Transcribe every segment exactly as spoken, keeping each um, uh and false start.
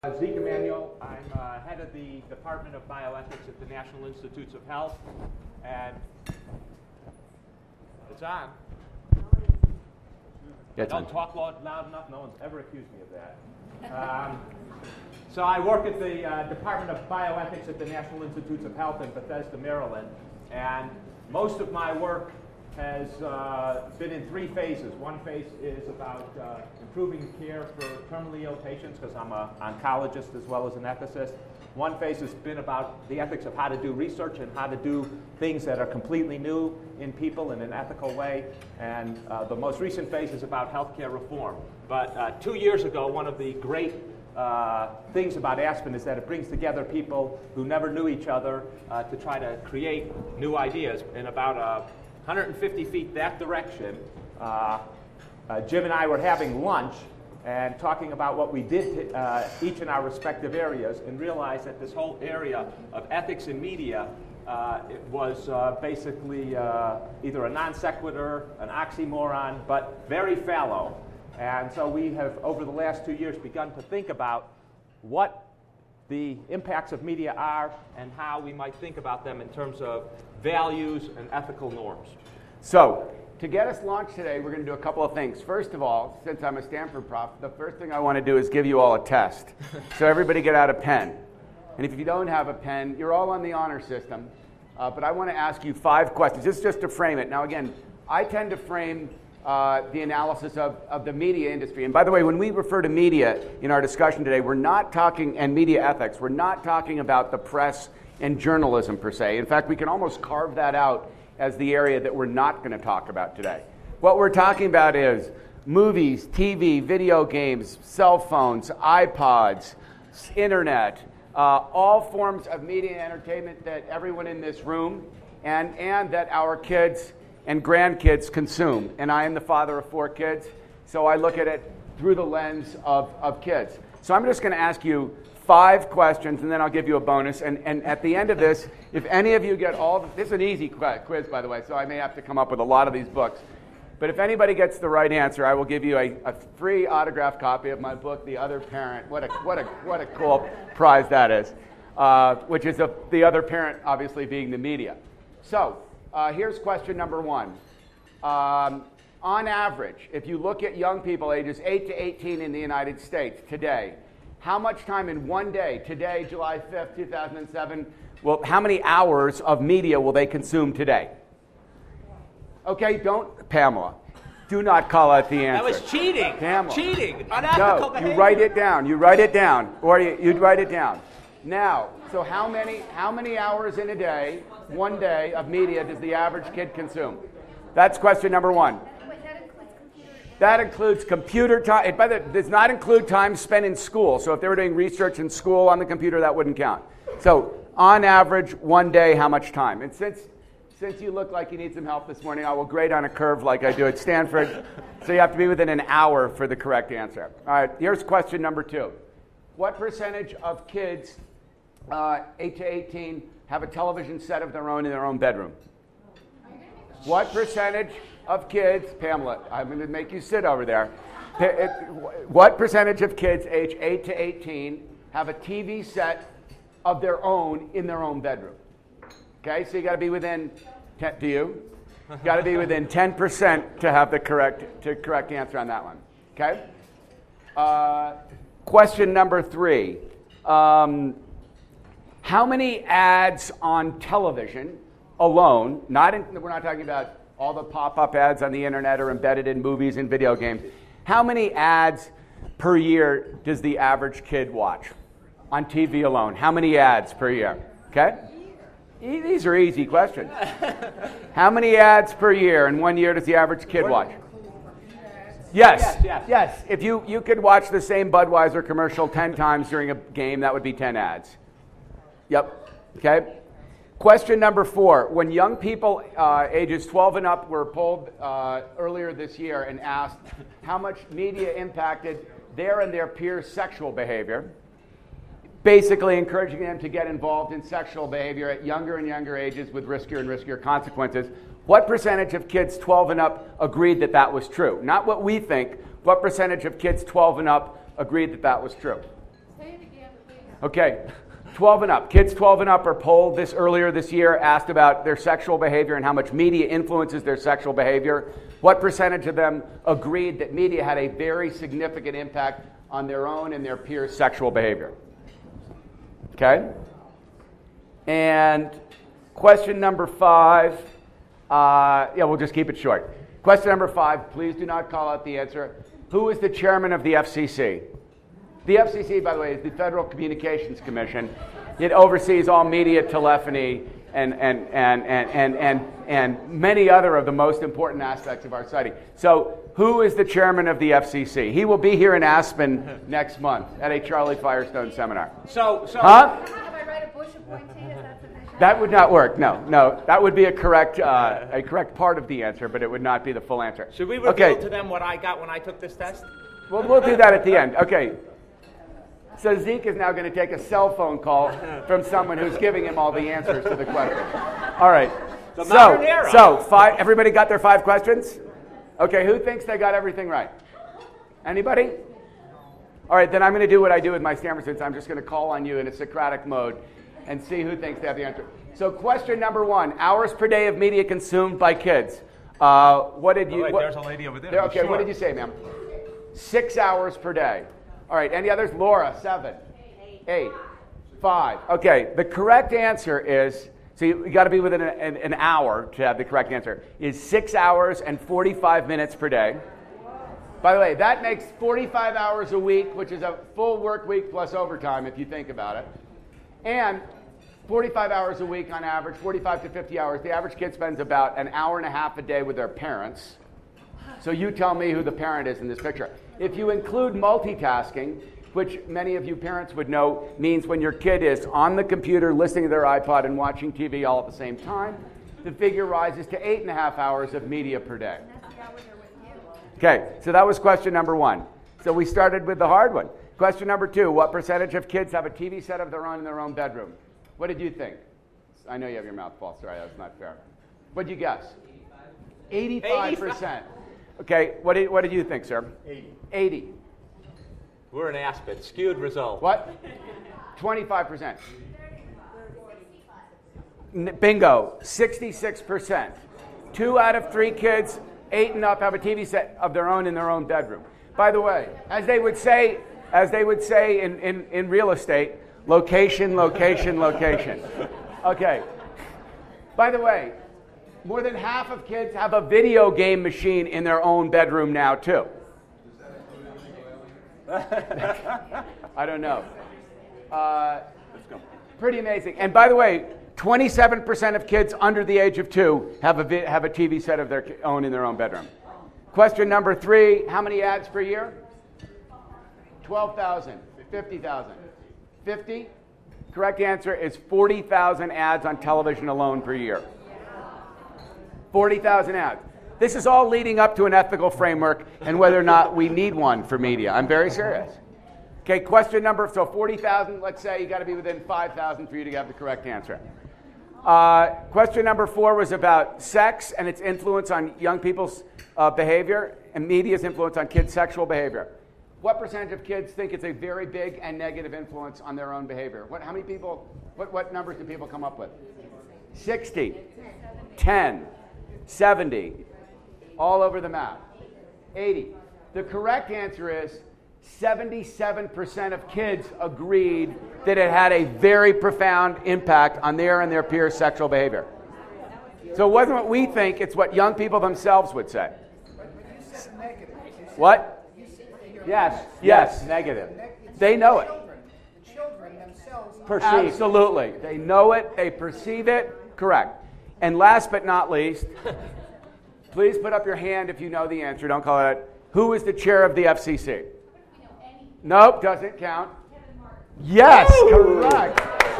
Zeke Emanuel. I'm uh, head of the Department of Bioethics at the National Institutes of Health, and it's on. I don't talk loud, loud enough. No one's ever accused me of that. Um, so I work at the uh, Department of Bioethics at the National Institutes of Health in Bethesda, Maryland, and most of my work has uh, been in three phases. One phase is about uh, improving care for terminally ill patients, because I'm an oncologist as well as an ethicist. One phase has been about the ethics of how to do research and how to do things that are completely new in people in an ethical way. And uh, the most recent phase is about healthcare reform. But uh, two years ago, one of the great uh, things about Aspen is that it brings together people who never knew each other uh, to try to create new ideas. In about a one hundred fifty feet that direction, uh, uh, Jim and I were having lunch and talking about what we did to, uh, each in our respective areas, and realized that this whole area of ethics in media uh, it was uh, basically uh, either a non sequitur, an oxymoron, but very fallow. And so we have, over the last two years, begun to think about what the impacts of media are and how we might think about them in terms of values and ethical norms. So, to get us launched today, we're going to do a couple of things. First of all, since I'm a Stanford prof, the first thing I want to do is give you all a test. So everybody get out a pen. And if you don't have a pen, you're all on the honor system. Uh, but I want to ask you five questions. This is just to frame it. Now again, I tend to frame uh, the analysis of, of the media industry. And by the way, when we refer to media in our discussion today, we're not talking, and media ethics, we're not talking about the press and journalism per se. In fact, we can almost carve that out as the area that we're not going to talk about today. What we're talking about is movies, T V, video games, cell phones, iPods, internet, uh, all forms of media and entertainment that everyone in this room and, and that our kids and grandkids consume. And I am the father of four kids, so I look at it through the lens of, of kids. So I'm just going to ask you five questions, and then I'll give you a bonus. And, and at the end of this, if any of you get all, the, this is an easy quiz, by the way, so I may have to come up with a lot of these books. But if anybody gets the right answer, I will give you a, a free autographed copy of my book, The Other Parent. What a, what a, what a cool prize that is, uh, which is a, the other parent, obviously, being the media. So uh, here's question number one. Um, on average, if you look at young people ages eight to eighteen in the United States today, how much time in one day, today, July fifth, two thousand seven, well, how many hours of media will they consume today? Okay, don't, Pamela, do not call out the answer. That was cheating. Pamela. Cheating. Unethical no, behavior. You write it down. You write it down. Or you, you'd write it down. Now, so how many, how many hours in a day, one day, of media does the average kid consume? That's question number one. That includes computer time. It, by the, it does not include time spent in school. So if they were doing research in school on the computer, that wouldn't count. So on average, one day, how much time? And since since you look like you need some help this morning, I will grade on a curve like I do at Stanford. So you have to be within an hour for the correct answer. All right, here's question number two. What percentage of kids uh, eight to eighteen have a television set of their own in their own bedroom? What percentage of kids, Pamela, I'm going to make you sit over there. What percentage of kids age eight to eighteen have a T V set of their own in their own bedroom? Okay, so you got to be within, ten, do you? Got to be within ten percent to have the correct, to correct answer on that one. Okay? Uh, question number three. Um, how many ads on television alone, not in, we're not talking about all the pop-up ads on the internet are embedded in movies and video games. How many ads per year does the average kid watch on T V alone? How many ads per year? Okay? E- these are easy questions. How many ads per year in one year does the average kid watch? Yes, yes, yes. yes. If you, you could watch the same Budweiser commercial ten times during a game, that would be ten ads. Yep. Okay? Question number four. When young people uh, ages twelve and up were polled uh, earlier this year and asked how much media impacted their and their peers' sexual behavior, basically encouraging them to get involved in sexual behavior at younger and younger ages with riskier and riskier consequences, what percentage of kids twelve and up agreed that that was true? Not what we think. What percentage of kids twelve and up agreed that that was true? Say it again. Okay, twelve and up. Kids twelve and up are polled this earlier this year, asked about their sexual behavior and how much media influences their sexual behavior. What percentage of them agreed that media had a very significant impact on their own and their peers' sexual behavior? Okay? And question number five, uh, yeah, we'll just keep it short. Question number five, please do not call out the answer. Who is the chairman of the F C C? The F C C, by the way, is the Federal Communications Commission. It oversees all media, telephony, and, and, and, and, and, and, and many other of the most important aspects of our society. So who is the chairman of the F C C? He will be here in Aspen next month at a Charlie Firestone seminar. So, so huh? Have I write a Bush appointee? Is that sufficient? That would not work. No, no. That would be a correct, uh, a correct part of the answer, but it would not be the full answer. should we reveal okay. to them what I got when I took this test? Well, we'll do that at the end. Okay. So Zeke is now going to take a cell phone call from someone who's giving him all the answers to the question. All right. The so, modern era. so five. Everybody got their five questions? Okay. Who thinks they got everything right? Anybody? All right. Then I'm going to do what I do with my Stanford students. I'm just going to call on you in a Socratic mode and see who thinks they have the answer. So question number one: hours per day of media consumed by kids. Uh, what did you? Oh, wait, what, there's a lady over there. there okay. Sure. What did you say, ma'am? Six hours per day. All right, any others? Laura, seven. Eight. Five. Okay, the correct answer is, so you, you got to be within an, an, an hour to have the correct answer, is six hours and forty-five minutes per day. By the way, that makes forty-five hours a week, which is a full work week plus overtime if you think about it. And forty-five hours a week on average, forty-five to fifty hours. The average kid spends about an hour and a half a day with their parents. So you tell me who the parent is in this picture. If you include multitasking, which many of you parents would know means when your kid is on the computer listening to their iPod and watching T V all at the same time, the figure rises to eight and a half hours of media per day. Okay, so that was question number one. So we started with the hard one. Question number two, what percentage of kids have a T V set of their own in their own bedroom? What did you think? I know you have your mouth full. Sorry, that's not fair. What did you guess? eighty-five percent. Okay, what did, what did you think, sir? eighty. eighty. We're in Aspen. Skewed result. What? twenty-five percent. N- bingo, sixty-six percent. Two out of three kids, eight and up, have a T V set of their own in their own bedroom. By the way, as they would say, as they would say in, in, in real estate, location, location, location. Okay. By the way, more than half of kids have a video game machine in their own bedroom now, too. I don't know. Uh, Let's go. pretty amazing. And by the way, twenty-seven percent of kids under the age of two have a, vi- have a T V set of their own in their own bedroom. Question number three, how many ads per year? twelve thousand, fifty thousand. fifty? Correct answer is forty thousand ads on television alone per year. forty thousand ads. This is all leading up to an ethical framework and whether or not we need one for media. I'm very serious. Okay, question number, so forty thousand, let's say you got to be within five thousand for you to have the correct answer. Uh, question number four was about sex and its influence on young people's uh, behavior and media's influence on kids' sexual behavior. What percentage of kids think it's a very big and negative influence on their own behavior? What, how many people, what, what numbers do people come up with? sixty, ten, seventy, all over the map. eighty. The correct answer is seventy-seven percent of kids agreed that it had a very profound impact on their and their peers' sexual behavior. So it wasn't what we think, it's what young people themselves would say. What? Yes, yes, negative. They know it. Children themselves Perceive. Absolutely. They know it, they perceive it, correct. And last but not least, please put up your hand if you know the answer, don't call it out. Who is the chair of the F C C? Nope, doesn't count. Yes, correct.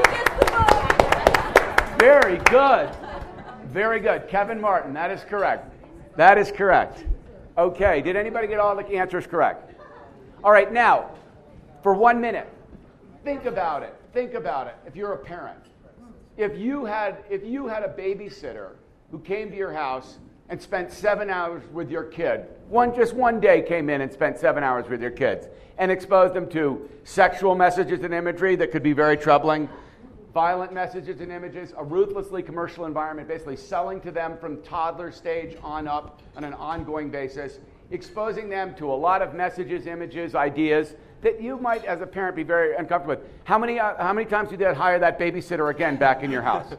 Very good. Very good. Kevin Martin, that is correct. That is correct. Okay, did anybody get all the answers correct? All right, now, for one minute, think about it. Think about it if you're a parent. If you had, if you had a babysitter who came to your house and spent seven hours with your kid, one just one day came in and spent seven hours with your kids, and exposed them to sexual messages and imagery that could be very troubling, violent messages and images, a ruthlessly commercial environment, basically selling to them from toddler stage on up on an ongoing basis, exposing them to a lot of messages, images, ideas that you might, as a parent, be very uncomfortable with. How many, uh, how many times did you hire that babysitter again back in your house?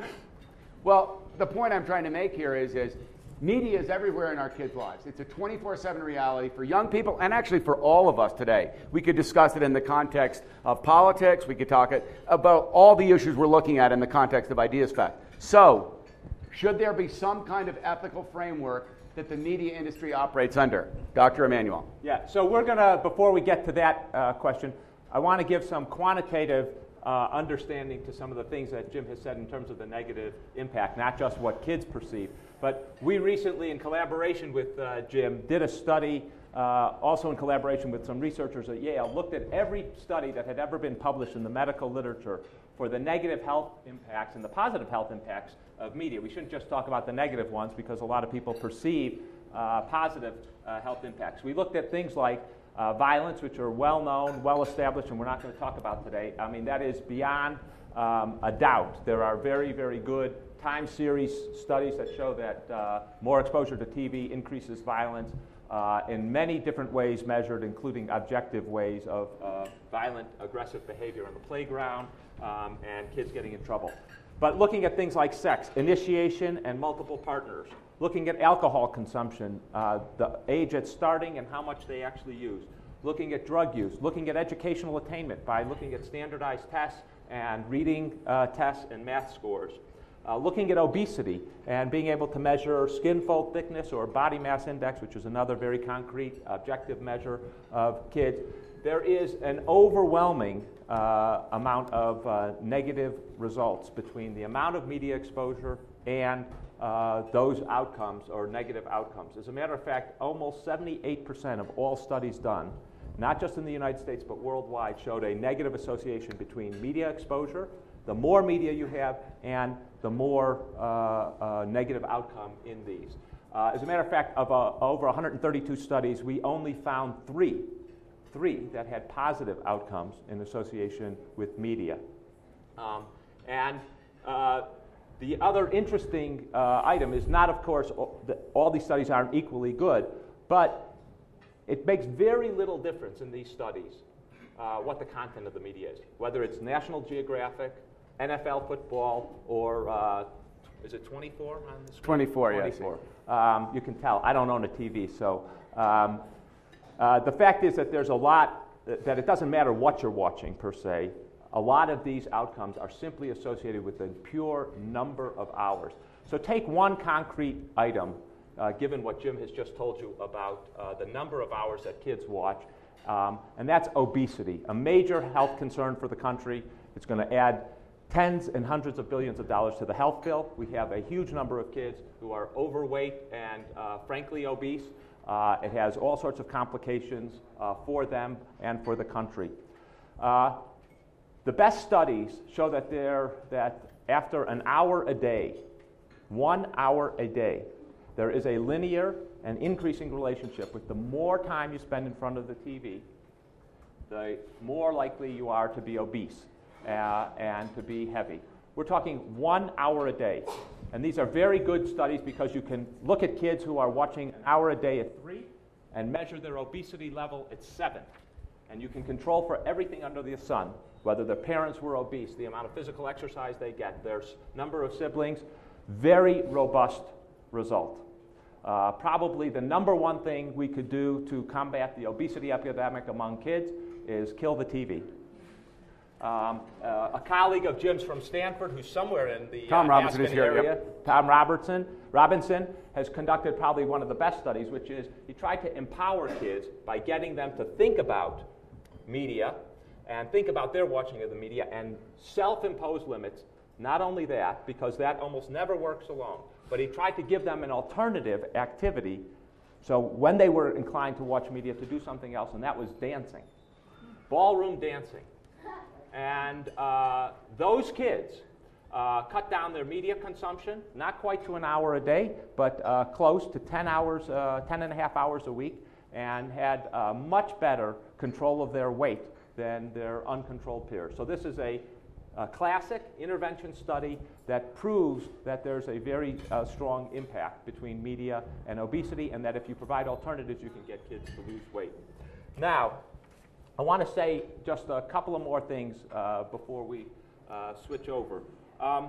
Well, the point I'm trying to make here is, is media is everywhere in our kids' lives. It's a twenty-four seven reality for young people and actually for all of us today. We could discuss it in the context of politics. We could talk it about all the issues we're looking at in the context of Ideas Fact. So, should there be some kind of ethical framework that the media industry operates under? Doctor Emanuel. Yeah, so we're going to, before we get to that uh, question, I want to give some quantitative uh, understanding to some of the things that Jim has said in terms of the negative impact, not just what kids perceive. But we recently, in collaboration with uh, Jim, did a study, uh, also in collaboration with some researchers at Yale, looked at every study that had ever been published in the medical literature for the negative health impacts and the positive health impacts of media. We shouldn't just talk about the negative ones because a lot of people perceive uh, positive uh, health impacts. We looked at things like uh, violence, which are well known, well established, and we're not going to talk about today. I mean, that is beyond um, a doubt. There are very, very good time series studies that show that uh, more exposure to T V increases violence uh, in many different ways measured, including objective ways of uh, violent, aggressive behavior on the playground um, and kids getting in trouble. But looking at things like sex, initiation, and multiple partners, looking at alcohol consumption, uh, the age at starting and how much they actually use, looking at drug use, looking at educational attainment by looking at standardized tests and reading uh, tests and math scores, uh, looking at obesity and being able to measure skin fold thickness or body mass index, which is another very concrete objective measure of kids. There is an overwhelming uh, amount of uh, negative results between the amount of media exposure and uh, those outcomes or negative outcomes. As a matter of fact, almost seventy-eight percent of all studies done, not just in the United States but worldwide, showed a negative association between media exposure, the more media you have, and the more uh, uh, negative outcome in these. Uh, as a matter of fact, of uh, over one hundred thirty-two studies, we only found three three that had positive outcomes in association with media. Um, and uh, the other interesting uh, item is not, of course, all, the, all these studies aren't equally good, but it makes very little difference in these studies uh, what the content of the media is, whether it's National Geographic, N F L football, or uh, is it twenty-four on the screen? twenty-four, yes. twenty-four. Um, you can tell. I don't own a T V, so um, Uh, the fact is that there's a lot, that it doesn't matter what you're watching per se. A lot of these outcomes are simply associated with the pure number of hours. So take one concrete item, uh, given what Jim has just told you about uh, the number of hours that kids watch, um, and that's obesity, a major health concern for the country. It's going to add tens and hundreds of billions of dollars to the health bill. We have a huge number of kids who are overweight and uh, frankly obese. Uh, it has all sorts of complications uh, for them and for the country. Uh, the best studies show that, there, that after an hour a day, one hour a day, there is a linear and increasing relationship with the more time you spend in front of the T V, the more likely you are to be obese uh, and to be heavy. We're talking one hour a day. And these are very good studies because you can look at kids who are watching an hour a day at three and measure their obesity level at seven. And you can control for everything under the sun, whether their parents were obese, the amount of physical exercise they get, their number of siblings. Very robust result. Uh, probably the number one thing we could do to combat the obesity epidemic among kids is kill the T V. Um, uh, a colleague of Jim's from Stanford, who's somewhere in the Tom uh, Robinson Aspen is here, area, yep. Tom Robertson, Robinson, has conducted probably one of the best studies, which is he tried to empower kids by getting them to think about media and think about their watching of the media and self-impose limits. Not only that, because that almost never works alone, but he tried to give them an alternative activity so when they were inclined to watch media to do something else, and that was dancing, ballroom dancing. And uh, those kids uh, cut down their media consumption, not quite to an hour a day, but uh, close to ten hours, uh, ten and a half hours a week, and had uh, much better control of their weight than their uncontrolled peers. So this is a, a classic intervention study that proves that there's a very uh, strong impact between media and obesity, and that if you provide alternatives, you can get kids to lose weight. Now, I want to say just a couple of more things uh, before we uh, switch over. Um,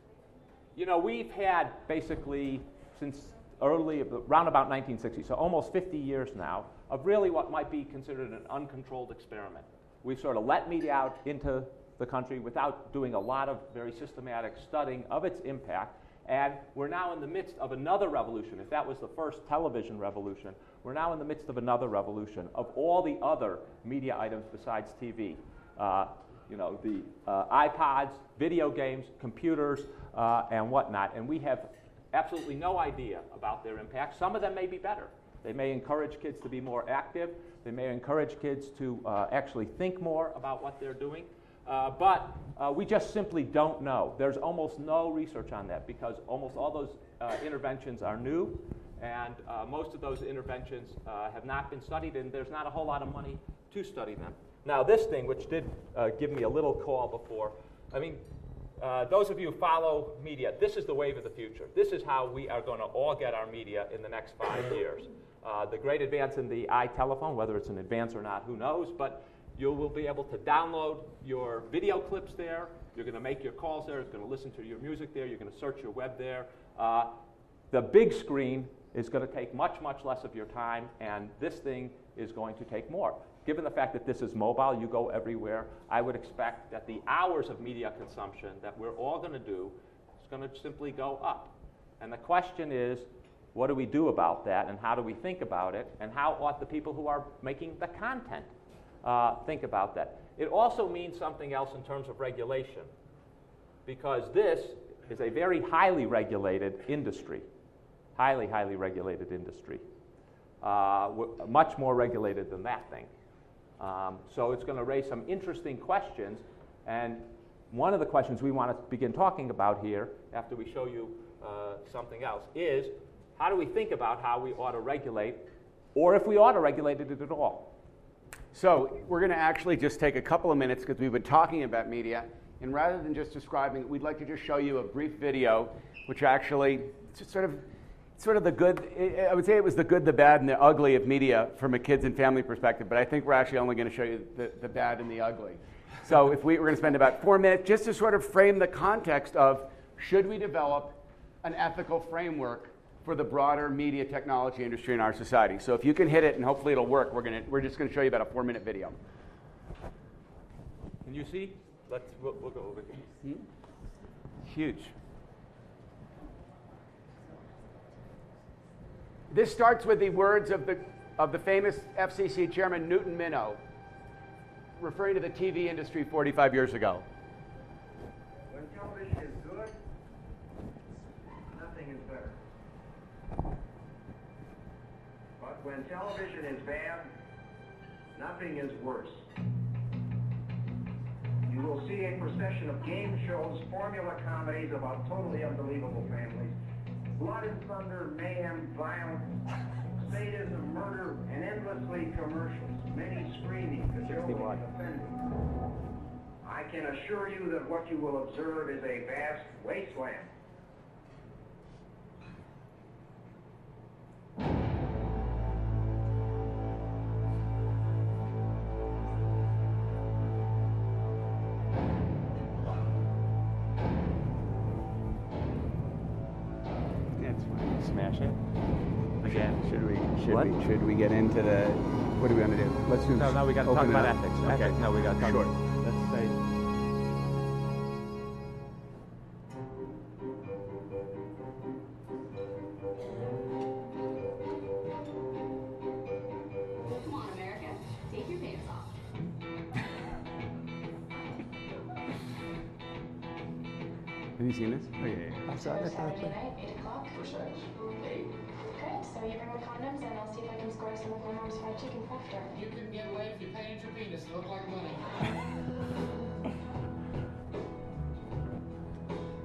you know, we've had basically since early, around about nineteen sixty, so almost fifty years now, of really what might be considered an uncontrolled experiment. We've sort of let media out into the country without doing a lot of very systematic studying of its impact, and we're now in the midst of another revolution. If that was the first television revolution, we're now in the midst of another revolution of all the other media items besides T V. Uh, you know, the uh, iPods, video games, computers, uh, and whatnot, and we have absolutely no idea about their impact. Some of them may be better. They may encourage kids to be more active. They may encourage kids to uh, actually think more about what they're doing. Uh, but uh, we just simply don't know. There's almost no research on that because almost all those uh, interventions are new, and uh, most of those interventions uh, have not been studied, and there's not a whole lot of money to study them. Now, this thing, which did uh, give me a little call before, I mean, uh, those of you who follow media, this is the wave of the future. This is how we are going to all get our media in the next five years. Uh, the great advance in the iTelephone, whether it's an advance or not, who knows, but you will be able to download your video clips there. You're going to make your calls there. You're going to listen to your music there. You're going to search your web there. Uh, the big screen is going to take much, much less of your time, and this thing is going to take more. Given the fact that this is mobile, you go everywhere, I would expect that the hours of media consumption that we're all going to do is going to simply go up. And the question is, what do we do about that, and how do we think about it, and how ought the people who are making the content uh, think about that? It also means something else in terms of regulation, because this is a very highly regulated industry, highly, highly regulated industry, uh, much more regulated than that thing. Um, so it's going to raise some interesting questions, and one of the questions we want to begin talking about here, after we show you uh, something else, is how do we think about how we ought to regulate, or if we ought to regulate it at all? So we're going to actually just take a couple of minutes because we've been talking about media, and rather than just describing it, we'd like to just show you a brief video, which actually just sort of sort of the good, I would say it was the good, the bad, and the ugly of media from a kids and family perspective, but I think we're actually only going to show you the, the bad and the ugly. So if we, we're going to spend about four minutes just to sort of frame the context of, should we develop an ethical framework for the broader media technology industry in our society? So if you can hit it, and hopefully it'll work, we're, gonna, we're just going to show you about a four-minute video. Can you see? Let's, we'll, we'll go over here. Hmm? Huge. This starts with the words of the, of the famous F C C chairman, Newton Minow, referring to the T V industry forty-five years ago. When television is good, nothing is better. But when television is bad, nothing is worse. You will see a procession of game shows, formula comedies about totally unbelievable families, blood and thunder, mayhem, violence, sadism, murder, and endlessly commercials, many screaming, cajoling, and offending. I can assure you that what you will observe is a vast wasteland. Smash it again. Should we should What? we should we get into the what do we want to do? Let's do No, no, we got to talk open it about up. ethics. Okay. Ethics. No, we got to talk. Sure. Let's say. Come on, America. Take your pants off. Have you seen this? Oh, yeah, yeah. I saw it. Saturday night, eight o'clock. For sex. Eight. Okay, so you bring the condoms and I'll see if I can score some of my mom's fried chicken after. You can get away if you paint your penis to look like money.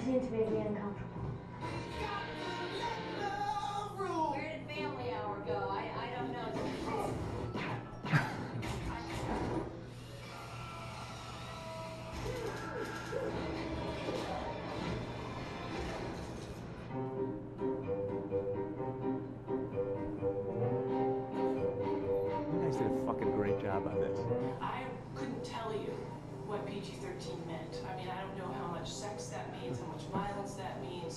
seem to make me uncomfortable. Where did family hour go? I, I don't know. You guys did a fucking great job on this. I couldn't tell you what P G thirteen meant. I mean, I don't know how much sex that means, how much violence that means.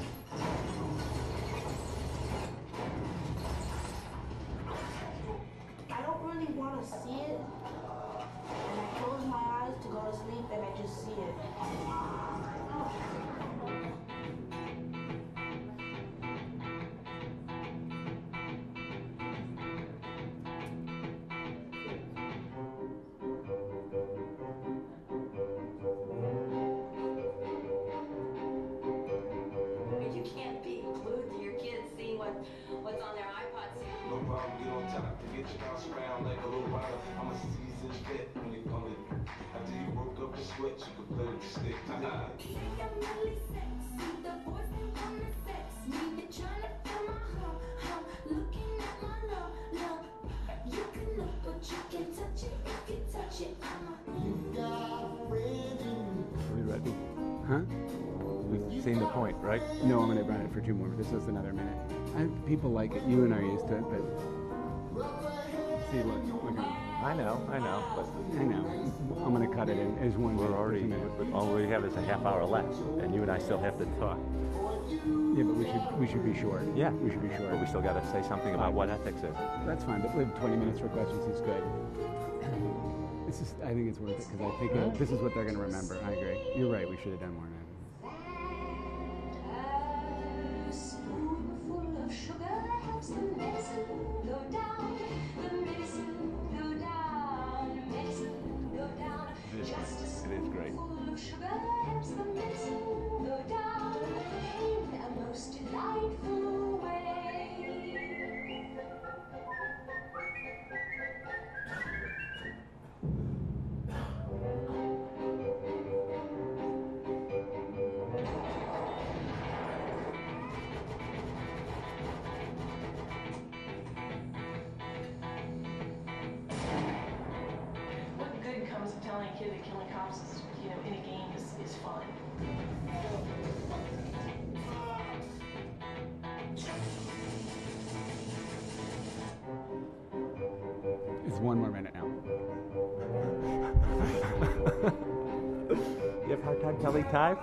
I don't really want to see it. And I close my eyes to go to sleep and I just see it. You can't be glued to your kids seeing what, what's on their iPods. No problem, get on top. Get your bounce around like a little rider. I'm a seasoned vet when it comes to after you work up the sweat, you can play with the stick. Are we ready? Huh? We've seen the point, right? No, I'm going to run it for two more. This is another minute. I, people like it. You and I are used to it, but see, look, look at I know, I know, but I know. I'm going to cut it in as one we're minute, already, just a minute. all we have is a half hour left, and you and I still have to talk. Yeah, but we should we should be short. Yeah. we should be short. But we still got to say something about what ethics is. That's fine, but we have twenty minutes for questions is good. It's just, I think it's worth it because I think uh, this is what they're going to remember. I agree. You're right. We should have done more now. A spoonful of sugar helps the medicine go down. The medicine go down. Medicine go down. It is, Just a it is great. spoonful of sugar helps the medicine go down in a most delightful way. What good comes of telling a kid that killing cops is, you know, in a game is, is fun? It's one more minute now. You have a hard time telling time?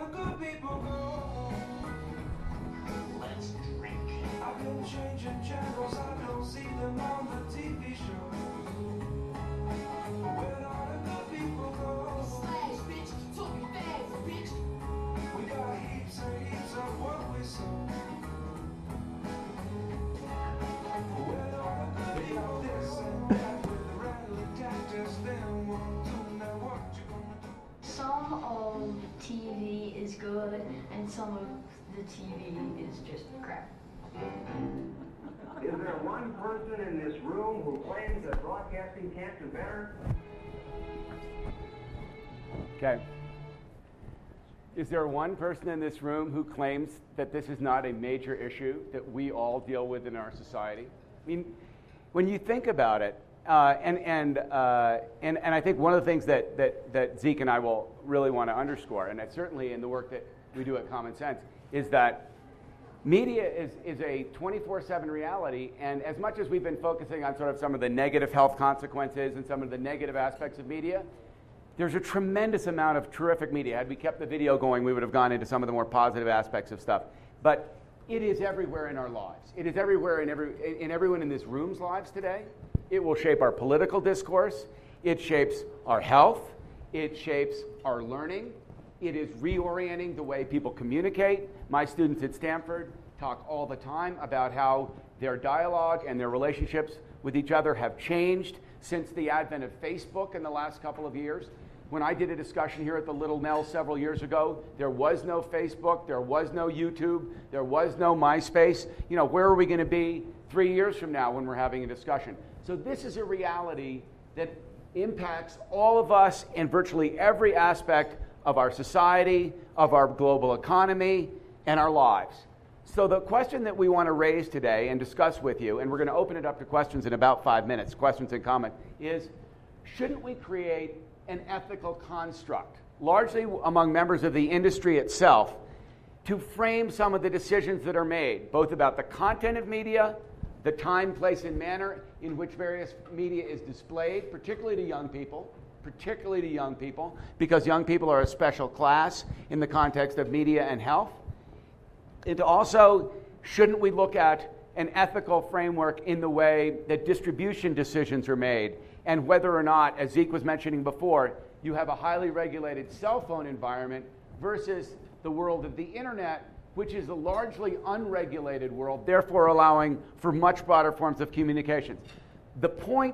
Some of T V is good and some of the T V is just crap. Is there one person in this room who claims that broadcasting can't do better? Okay. Is there one person in this room who claims that this is not a major issue that we all deal with in our society? I mean, when you think about it, uh, and, and, uh, and, and I think one of the things that, that, that Zeke and I will really want to underscore, and that's certainly in the work that we do at Common Sense, is that media is, is a twenty-four seven reality, and as much as we've been focusing on sort of some of the negative health consequences and some of the negative aspects of media, there's a tremendous amount of terrific media. Had we kept the video going, we would have gone into some of the more positive aspects of stuff. But it is everywhere in our lives. It is everywhere in, every, in everyone in this room's lives today. It will shape our political discourse. It shapes our health. It shapes our learning. It is reorienting the way people communicate. My students at Stanford talk all the time about how their dialogue and their relationships with each other have changed since the advent of Facebook in the last couple of years. When I did a discussion here at the Little Nell several years ago, there was no Facebook, there was no YouTube, there was no MySpace. You know, where are we going to be three years from now when we're having a discussion? So this is a reality that impacts all of us in virtually every aspect of our society, of our global economy, and our lives. So the question that we want to raise today and discuss with you, and we're going to open it up to questions in about five minutes, questions and comments, is shouldn't we create an ethical construct, largely among members of the industry itself, to frame some of the decisions that are made, both about the content of media, the time, place, and manner in which various media is displayed, particularly to young people, particularly to young people, because young people are a special class in the context of media and health. And also, shouldn't we look at an ethical framework in the way that distribution decisions are made, and whether or not, as Zeke was mentioning before, you have a highly regulated cell phone environment versus the world of the internet, which is a largely unregulated world, therefore allowing for much broader forms of communication. The point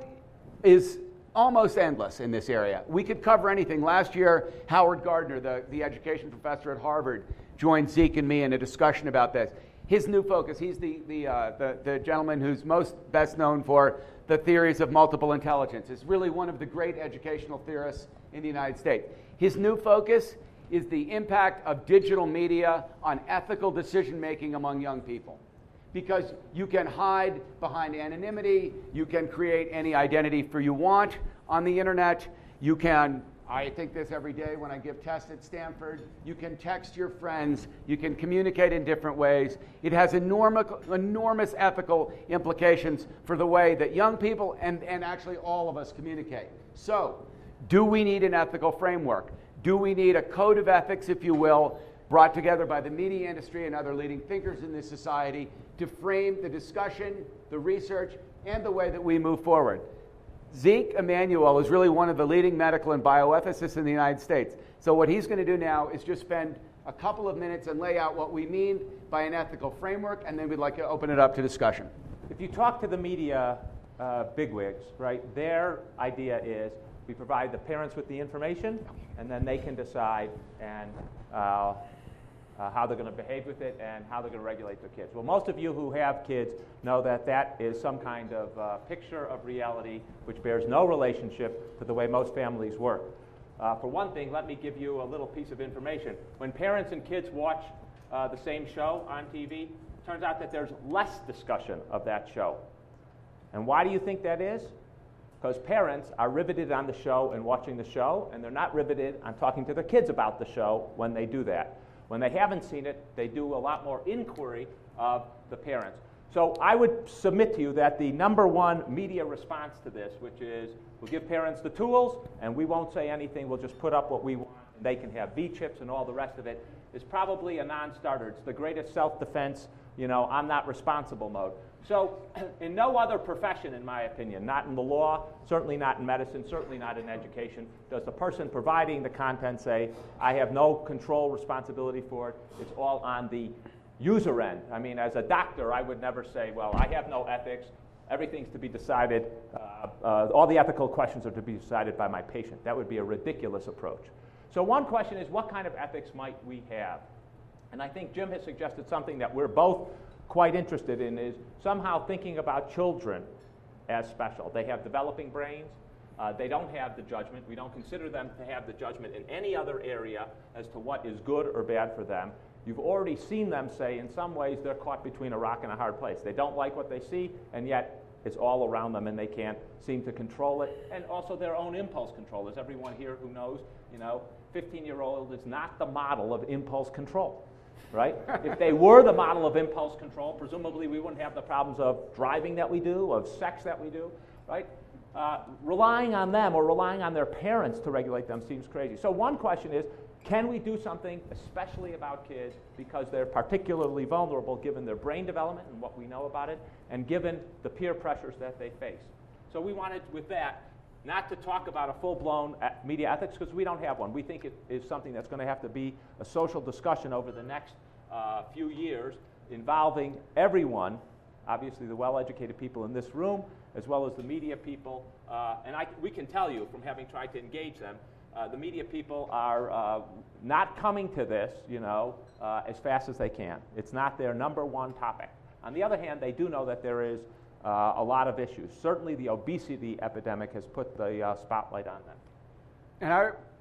is almost endless in this area. We could cover anything. Last year, Howard Gardner, the, the education professor at Harvard, joined Zeke and me in a discussion about this. His new focus, he's the, the, uh, the, the gentleman who's most best known for the theories of multiple intelligence. Is really one of the great educational theorists in the United States. His new focus is the impact of digital media on ethical decision-making among young people. Because you can hide behind anonymity, you can create any identity for you want on the internet, you can, I think this every day when I give tests at Stanford, you can text your friends, you can communicate in different ways. It has enormous, enormous ethical implications for the way that young people and, and actually all of us communicate. So, do we need an ethical framework? Do we need a code of ethics, if you will, brought together by the media industry and other leading thinkers in this society to frame the discussion, the research, and the way that we move forward? Zeke Emanuel is really one of the leading medical and bioethicists in the United States. So what he's going to do now is just spend a couple of minutes and lay out what we mean by an ethical framework, and then we'd like to open it up to discussion. If you talk to the media uh, bigwigs, right, their idea is we provide the parents with the information, and then they can decide and uh, uh, how they're going to behave with it and how they're going to regulate their kids. Well, most of you who have kids know that that is some kind of uh, picture of reality which bears no relationship to the way most families work. Uh, for one thing, let me give you a little piece of information. When parents and kids watch uh, the same show on T V, it turns out that there's less discussion of that show. And why do you think that is? Because parents are riveted on the show and watching the show, and they're not riveted on talking to their kids about the show when they do that. When they haven't seen it, they do a lot more inquiry of the parents. So I would submit to you that the number one media response to this, which is we'll give parents the tools and we won't say anything, we'll just put up what we want, and they can have V-chips and all the rest of it, is probably a non-starter. It's the greatest self-defense, you know, I'm not responsible mode. So in no other profession, in my opinion, not in the law, certainly not in medicine, certainly not in education, does the person providing the content say, I have no control responsibility for it. It's all on the user end. I mean, as a doctor, I would never say, well, I have no ethics. Everything's to be decided. Uh, uh, all the ethical questions are to be decided by my patient. That would be a ridiculous approach. So one question is, what kind of ethics might we have? And I think Jim has suggested something that we're both quite interested in, is somehow thinking about children as special. They have developing brains. Uh, they don't have the judgment. We don't consider them to have the judgment in any other area as to what is good or bad for them. You've already seen them say in some ways they're caught between a rock and a hard place. They don't like what they see, and yet it's all around them and they can't seem to control it. And also their own impulse control. As everyone here who knows, you know, fifteen-year-old is not the model of impulse control. Right? If they were the model of impulse control, presumably we wouldn't have the problems of driving that we do, of sex that we do, right? Uh, relying on them or relying on their parents to regulate them seems crazy. So one question is, can we do something especially about kids because they're particularly vulnerable given their brain development and what we know about it, and given the peer pressures that they face? So we wanted, with that, not to talk about a full-blown media ethics, because we don't have one. We think it is something that's going to have to be a social discussion over the next uh, few years involving everyone, obviously the well-educated people in this room, as well as the media people. Uh, and I, we can tell you from having tried to engage them, uh, the media people are uh, not coming to this, you know, uh, as fast as they can. It's not their number one topic. On the other hand, they do know that there is Uh, a lot of issues. Certainly the obesity epidemic has put the uh, spotlight on them. And our,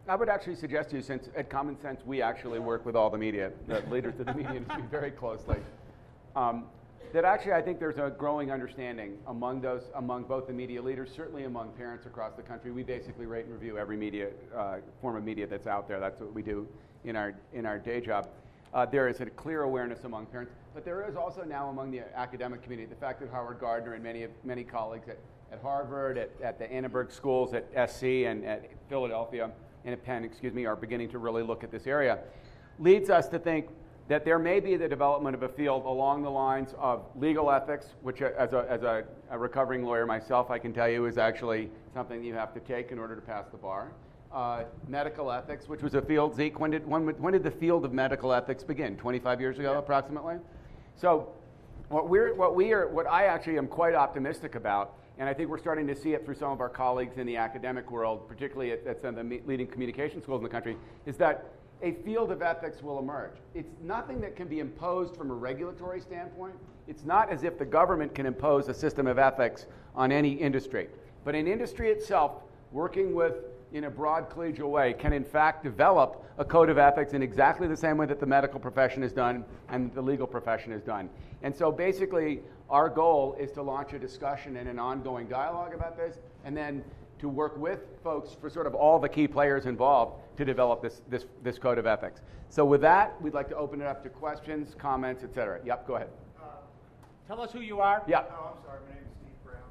I would actually suggest to you, since at Common Sense we actually work with all the media, the leaders of the media industry very closely, um, that actually I think there's a growing understanding among those, among both the media leaders, certainly among parents across the country. We basically rate and review every media uh, form of media that's out there. That's what we do in our in our day job. Uh, there is a clear awareness among parents, but there is also now among the academic community the fact that Howard Gardner and many of many colleagues at, at Harvard, at, at the Annenberg schools, at S C, and at Philadelphia, and at Penn, excuse me, are beginning to really look at this area, leads us to think that there may be the development of a field along the lines of legal ethics, which uh, as, a, as a, a recovering lawyer myself, I can tell you is actually something you have to take in order to pass the bar. Uh, medical ethics, which was a field, Zeke, when did, when, when did the field of medical ethics begin? twenty-five years ago, approximately? So what, we're, what, we are, what I actually am quite optimistic about, and I think we're starting to see it through some of our colleagues in the academic world, particularly at, at some of the leading communication schools in the country, is that a field of ethics will emerge. It's nothing that can be imposed from a regulatory standpoint. It's not as if the government can impose a system of ethics on any industry. But an industry itself, working with in a broad collegial way, can in fact develop a code of ethics in exactly the same way that the medical profession has done and the legal profession has done. And so basically, our goal is to launch a discussion and an ongoing dialogue about this, and then to work with folks for sort of all the key players involved to develop this, this, this code of ethics. So with that, we'd like to open it up to questions, comments, et cetera. Yep, go ahead. Uh, Tell us who you are. Yep. Oh, I'm sorry. My name is Steve Brown.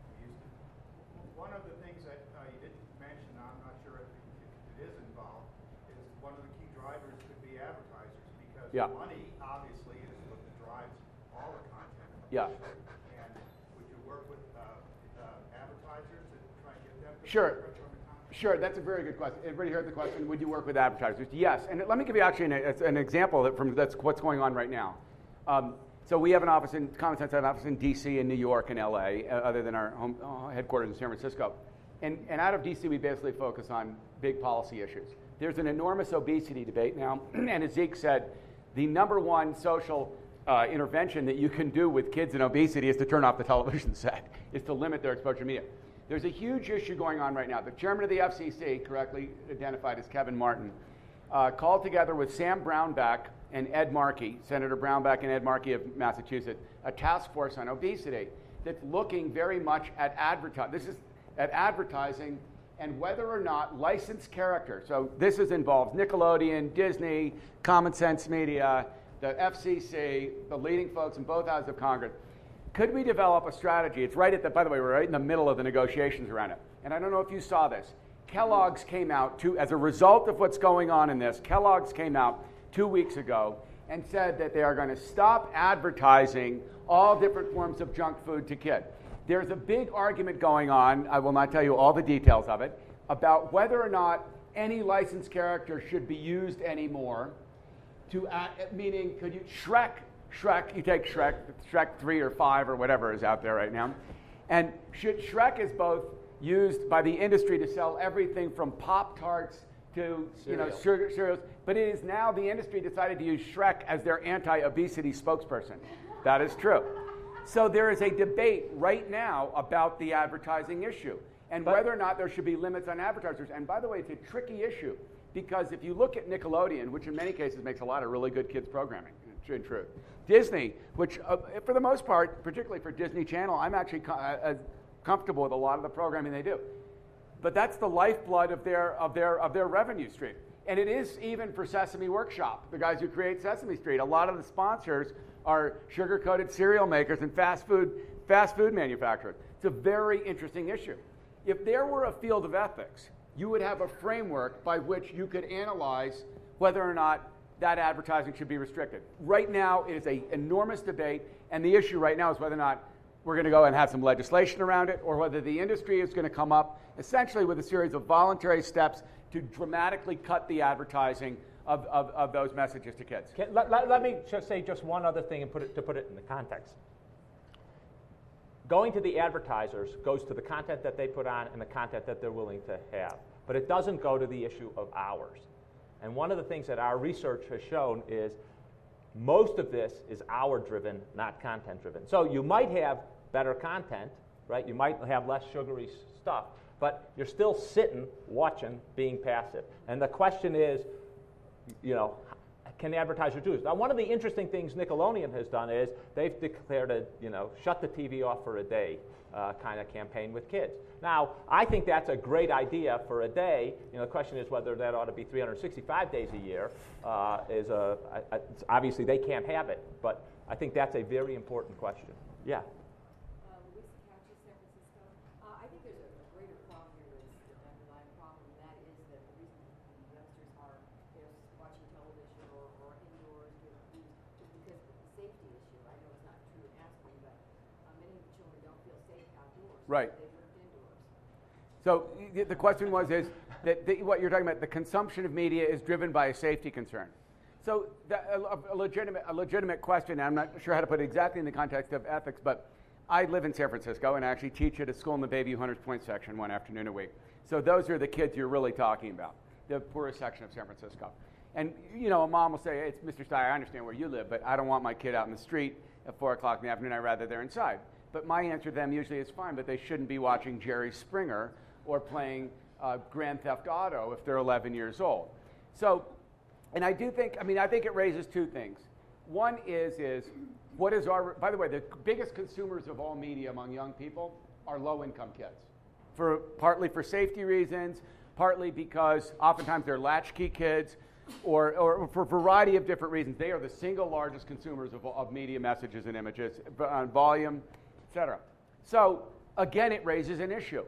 Houston. One of the things that uh, you didn't mention, I'm not sure if it, if it is involved, is one of the key drivers could be advertisers, because Yeah. money obviously is what drives all the content. Yeah. And would you work with uh, uh, advertisers to try and get them to Sure. reach on the content? Sure, that's a very good question. Everybody heard the question, would you work with advertisers? Yes, and let me give you actually an, an example that from that's what's going on right now. Um, so we have an office in, Common Sense have an office in D C and New York and L A, uh, other than our home uh, headquarters in San Francisco. And, and out of D C we basically focus on big policy issues. There's an enormous obesity debate now, and as Zeke said, the number one social uh, intervention that you can do with kids and obesity is to turn off the television set, is to limit their exposure to media. There's a huge issue going on right now. The chairman of the F C C, correctly identified as Kevin Martin, uh, called together with Sam Brownback and Ed Markey, Senator Brownback and Ed Markey of Massachusetts, a task force on obesity that's looking very much at advertising. This is at advertising and whether or not licensed characters. So this is involves Nickelodeon, Disney, Common Sense Media, the F C C, the leading folks in both houses of Congress. Could we develop a strategy? It's right at the, by the way, we're right in the middle of the negotiations around it. And I don't know if you saw this. Kellogg's came out, to, as a result of what's going on in this, Kellogg's came out two weeks ago and said that they are going to stop advertising all different forms of junk food to kids. There's a big argument going on, I will not tell you all the details of it, about whether or not any licensed character should be used anymore, to uh, meaning could you, Shrek, Shrek, you take Shrek, Shrek three or five or whatever is out there right now, and should Shrek is both used by the industry to sell everything from Pop-Tarts to you know sugar, cereals, but it is now the industry decided to use Shrek as their anti-obesity spokesperson. That is true. So there is a debate right now about the advertising issue and but, whether or not there should be limits on advertisers. And by the way, it's a tricky issue because if you look at Nickelodeon, which in many cases makes a lot of really good kids programming, in truth, Disney, which uh, for the most part, particularly for Disney Channel, I'm actually co- uh, comfortable with a lot of the programming they do. But that's the lifeblood of their of their of their revenue stream. And it is even for Sesame Workshop, the guys who create Sesame Street. A lot of the sponsors are sugar-coated cereal makers and fast food fast food manufacturers. It's a very interesting issue. If there were a field of ethics, you would have a framework by which you could analyze whether or not that advertising should be restricted. Right now, it is an enormous debate, and the issue right now is whether or not we're going to go and have some legislation around it, or whether the industry is going to come up essentially with a series of voluntary steps to dramatically cut the advertising of, of, of those messages to kids. Can, let, let, let me just say just one other thing and put it, to put it in the context. Going to the advertisers goes to the content that they put on and the content that they're willing to have. But it doesn't go to the issue of hours. And one of the things that our research has shown is most of this is hour-driven, not content-driven. So you might have better content, right? You might have less sugary stuff. but you're still sitting, watching, being passive. And the question is, you know, can advertisers do this? Now, one of the interesting things Nickelodeon has done is they've declared a, you know, shut the T V off for a day uh, kind of campaign with kids. Now, I think that's a great idea for a day. You know, the question is whether that ought to be three hundred sixty-five days a year. Uh, is a, a, a obviously they can't have it, but I think that's a very important question. Yeah. Right. So y- the question was is that the, what you're talking about, the consumption of media is driven by a safety concern. So the, a, a, legitimate, a legitimate question, I'm not sure how to put it exactly in the context of ethics, but I live in San Francisco and I actually teach at a school in the Bayview Hunters Point section one afternoon a week. So those are the kids you're really talking about, the poorest section of San Francisco. And you know, a mom will say, hey, it's Mister Steyer, I understand where you live, but I don't want my kid out in the street at four o'clock in the afternoon, I'd rather they're inside. But my answer to them usually is fine, but they shouldn't be watching Jerry Springer or playing uh, Grand Theft Auto if they're eleven years old. So, and I do think, I mean, I think it raises two things. One is, is what is our, by the way, the biggest consumers of all media among young people are low-income kids. For, partly for safety reasons, partly because oftentimes they're latchkey kids, or, or for a variety of different reasons. They are the single largest consumers of, of media messages and images on volume, et cetera. So again, it raises an issue.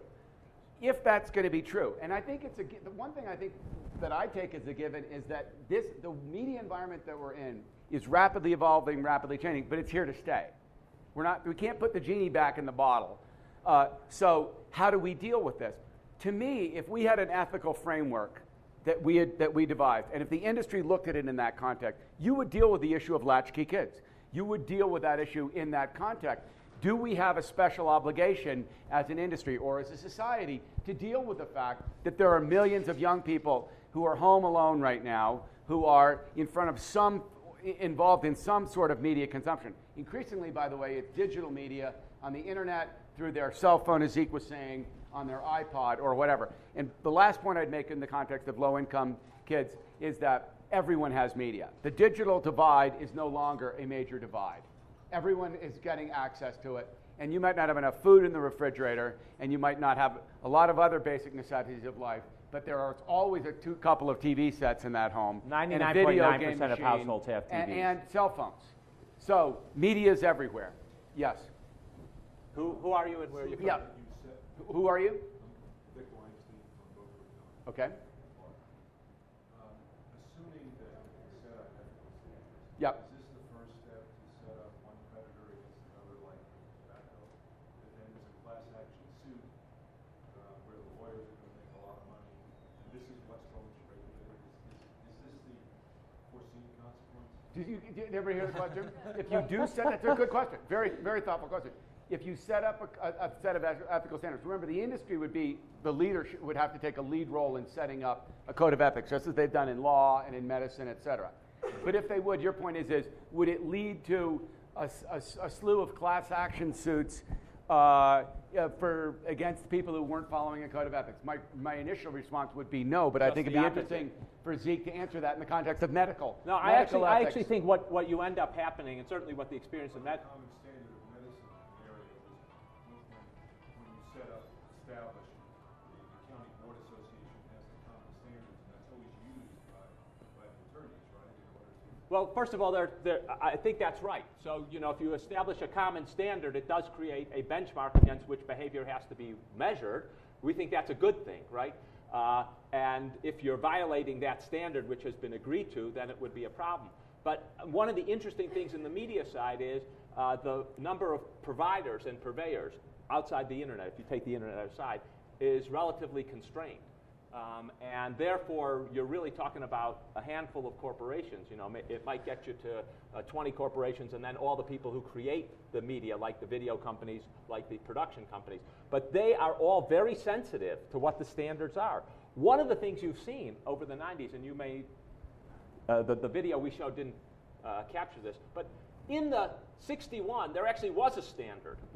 If that's going to be true, and I think it's a, the one thing I think that I take as a given is that this, the media environment that we're in is rapidly evolving, rapidly changing, but it's here to stay. We're not, we can't put the genie back in the bottle. Uh, so how do we deal with this? To me, if we had an ethical framework that we had, that we devised, and if the industry looked at it in that context, you would deal with the issue of latchkey kids. You would deal with that issue in that context. Do we have a special obligation as an industry or as a society to deal with the fact that there are millions of young people who are home alone right now, who are in front of some, involved in some sort of media consumption? Increasingly, by the way, it's digital media on the internet, through their cell phone, as Zeke was saying, on their iPod or whatever. And the last point I'd make in the context of low-income kids is that everyone has media. The digital divide is no longer a major divide. Everyone is getting access to it, and you might not have enough food in the refrigerator, and you might not have a lot of other basic necessities of life, but there are always a two couple of T V sets in that home, ninety-nine point nine percent of households have T Vs. And, and cell phones. So media is everywhere. Yes? Who, who are you and where are you from? Yeah. Who are you? Vic Weinstein from Boca Raton. Okay. Um, assuming that you set up ethical standards, Yep. is this the first step to set up one predator against another like tobacco? That then there's a class action suit uh, where the lawyers are going to make a lot of money, and this is what's going to regulate it? Is, is, is this the foreseen consequence? Did you, did you ever hear the question? If you do set, that's a good question. Very, very thoughtful question. If you set up a, a, a set of ethical standards, remember the industry would be, the leadership would have to take a lead role in setting up a code of ethics, just as they've done in law and in medicine, et cetera. But if they would, your point is, is would it lead to a, a, a slew of class action suits uh, yeah, for against people who weren't following a code of ethics? My, my initial response would be no, but Just I think it'd the be opposite. interesting for Zeke to answer that in the context of medical. No, I medical actually, I ethics. actually think what, what you end up happening, and certainly what the experience of med. Common standard of medicine area was when, when you set up, establish, the, the county board association has the common standards, and that's always used by, by the attorneys, right, in order to. Well, first of all, they're, they're, I think that's right. So, you know, if you establish a common standard, it does create a benchmark against which behavior has to be measured. We think that's a good thing, right? Uh, and if you're violating that standard, which has been agreed to, then it would be a problem. But one of the interesting things in the media side is uh, the number of providers and purveyors outside the internet, if you take the internet aside, is relatively constrained. Um, and therefore, you're really talking about a handful of corporations. You know, it might get you to uh, twenty corporations, and then all the people who create the media, like the video companies, like the production companies. But they are all very sensitive to what the standards are. One of the things you've seen over the nineties, and you may, uh, the, the video we showed didn't uh, capture this, but in the sixty-one, there actually was a standard. Yeah.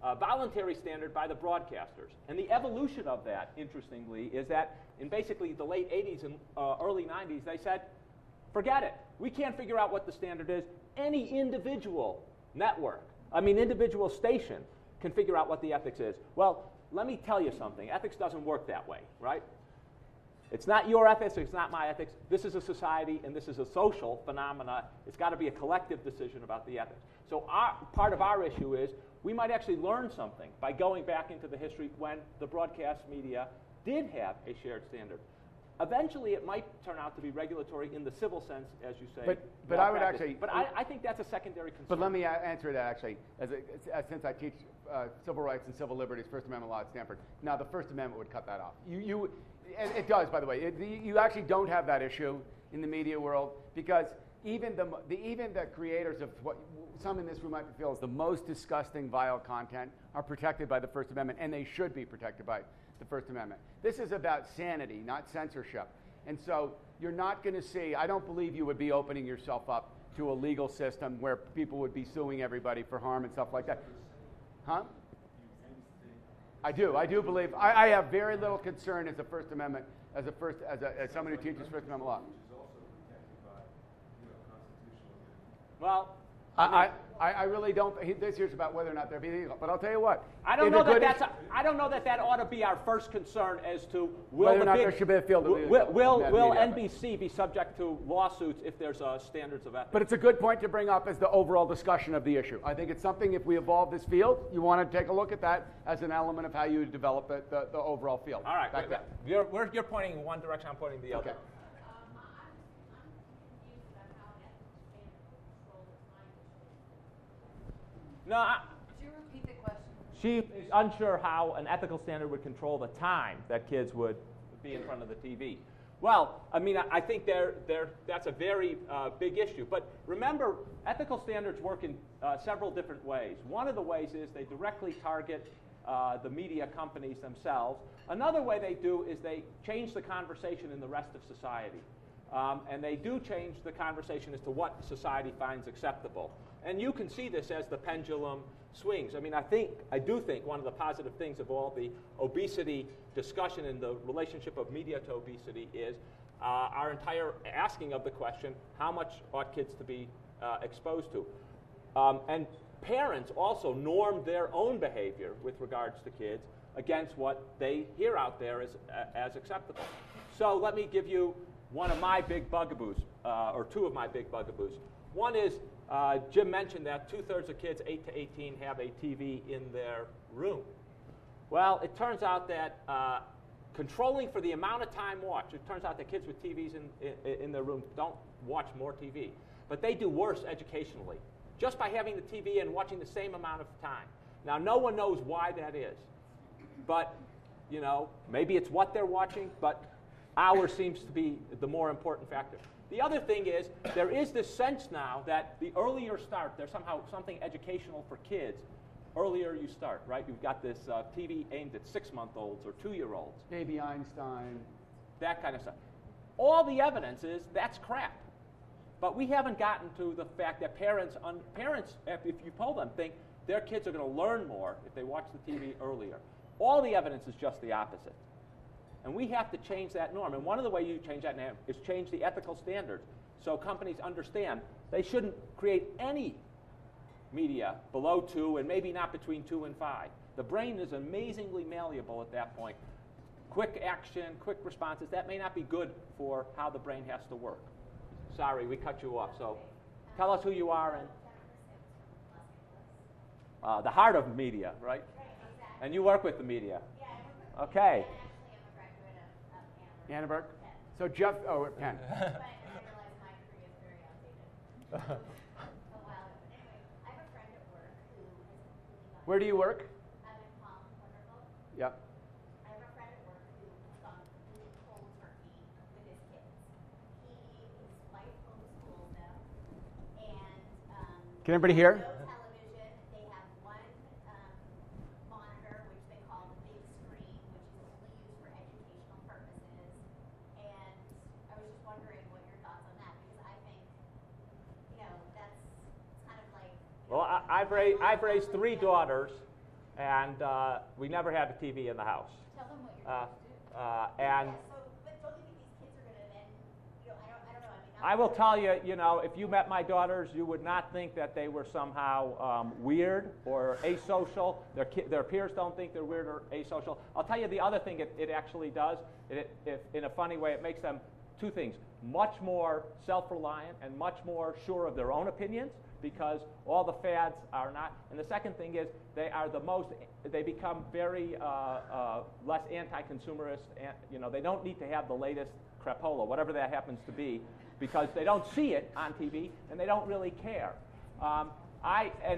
uh, voluntary standard by the broadcasters. And the evolution of that, interestingly, is that in basically the late eighties and uh, early nineties, they said, forget it. We can't figure out what the standard is. Any individual network, I mean individual station, can figure out what the ethics is. Well, let me tell you something. Ethics doesn't work that way, right? It's not your ethics, it's not my ethics. This is a society, and this is a social phenomena. It's got to be a collective decision about the ethics. So our, part of our issue is we might actually learn something by going back into the history when the broadcast media did have a shared standard. Eventually, it might turn out to be regulatory in the civil sense, as you say. But, but I would malpractice. actually. But I, I think that's a secondary concern. But let me a- answer that actually, as, a, as since I teach uh, civil rights and civil liberties, First Amendment law at Stanford. Now, the First Amendment would cut that off. You, you, it, it does, by the way. It, you actually don't have that issue in the media world because even the, the even the creators of what some in this room might feel is the most disgusting, vile content are protected by the First Amendment, and they should be protected by the First Amendment. This is about sanity, not censorship. And so you're not going to see, I don't believe you would be opening yourself up to a legal system where people would be suing everybody for harm and stuff like that. Huh? I do. I do believe, I, I have very little concern as a First Amendment, as a first, as, a, as someone who teaches First Amendment law. Well, I, I, I really don't. He, this here's about whether or not they're being legal. But I'll tell you what. I don't in know a that good that's. A, I don't know that that ought to be our first concern as to will Whether the or not big, there should be a field of will, legal- will, will, media, will but- N B C be subject to lawsuits if there's uh, standards of ethics? But it's a good point to bring up as the overall discussion of the issue. I think it's something, if we evolve this field, you want to take a look at that as an element of how you develop it, the, the overall field. All right. Back wait, then. wait. You're, we're, you're pointing in one direction. I'm pointing the other. Okay. No, I, Could you repeat the question? she is unsure how an ethical standard would control the time that kids would be in front of the T V. Well, I mean, I, I think they're, they're, that's a very uh, big issue. But remember, ethical standards work in uh, several different ways. One of the ways is they directly target uh, the media companies themselves. Another way they do is they change the conversation in the rest of society. Um, and they do change the conversation as to what society finds acceptable. And you can see this as the pendulum swings. I mean, I think, I do think one of the positive things of all the obesity discussion and the relationship of media to obesity is uh, our entire asking of the question, how much ought kids to be uh, exposed to? Um, and parents also norm their own behavior with regards to kids against what they hear out there as, uh, as acceptable. So let me give you one of my big bugaboos, uh, or two of my big bugaboos. One is, uh, Jim mentioned that two-thirds of kids, eight to eighteen, have a T V in their room. Well, it turns out that uh, controlling for the amount of time watched, it turns out that kids with T Vs in, in, in their room don't watch more T V, but they do worse educationally, just by having the T V and watching the same amount of time. Now, no one knows why that is, but, you know, maybe it's what they're watching, but hours seems to be the more important factor. The other thing is, there is this sense now that the earlier start, there's somehow something educational for kids, earlier you start, right? You've got this uh, T V aimed at six-month-olds or two-year-olds. Baby Einstein. That kind of stuff. All the evidence is that's crap. But we haven't gotten to the fact that parents, un- parents, if if you poll them, think their kids are going to learn more if they watch the T V earlier. All the evidence is just the opposite. And we have to change that norm. And one of the ways you change that norm is change the ethical standards so companies understand they shouldn't create any media below two and maybe not between two and five. The brain is amazingly malleable at that point. Quick action, quick responses, that may not be good for how the brain has to work. Sorry, we cut you off. So tell us who you are and uh, the heart of media, right? And you work with the media. Okay. Annenberg? So Jeff, oh, at Penn. Where do you work? Yep. I have a friend at work who's gone completely cold turkey with his kids. He, his wife homeschools them, and um, Can everybody hear? no television. They have one um, monitor, which they call the big screen, which is only used for educational purposes. And I was just wondering what your thoughts on that, because I think, you know, that's it's kind of like. Well, I, I've, raised, I've raised three daughters, and uh, we never had a T V in the house. Tell them what you're Uh, going to do. uh, and Yeah, so, but don't you think these kids are going to then, you know, I don't, I don't know. I mean, I I'm will sure- tell you, you know, if you met my daughters, you would not think that they were somehow um, weird or asocial. Their, ki- their peers don't think they're weird or asocial. I'll tell you the other thing it, it actually does. It, it, in a funny way, it makes them two things: much more self-reliant and much more sure of their own opinions, because all the fads are not. And the second thing is they are the most, they become very uh, uh, less anti-consumerist. And, you know, they don't need to have the latest crapola, whatever that happens to be, because they don't see it on T V and they don't really care. Um, I and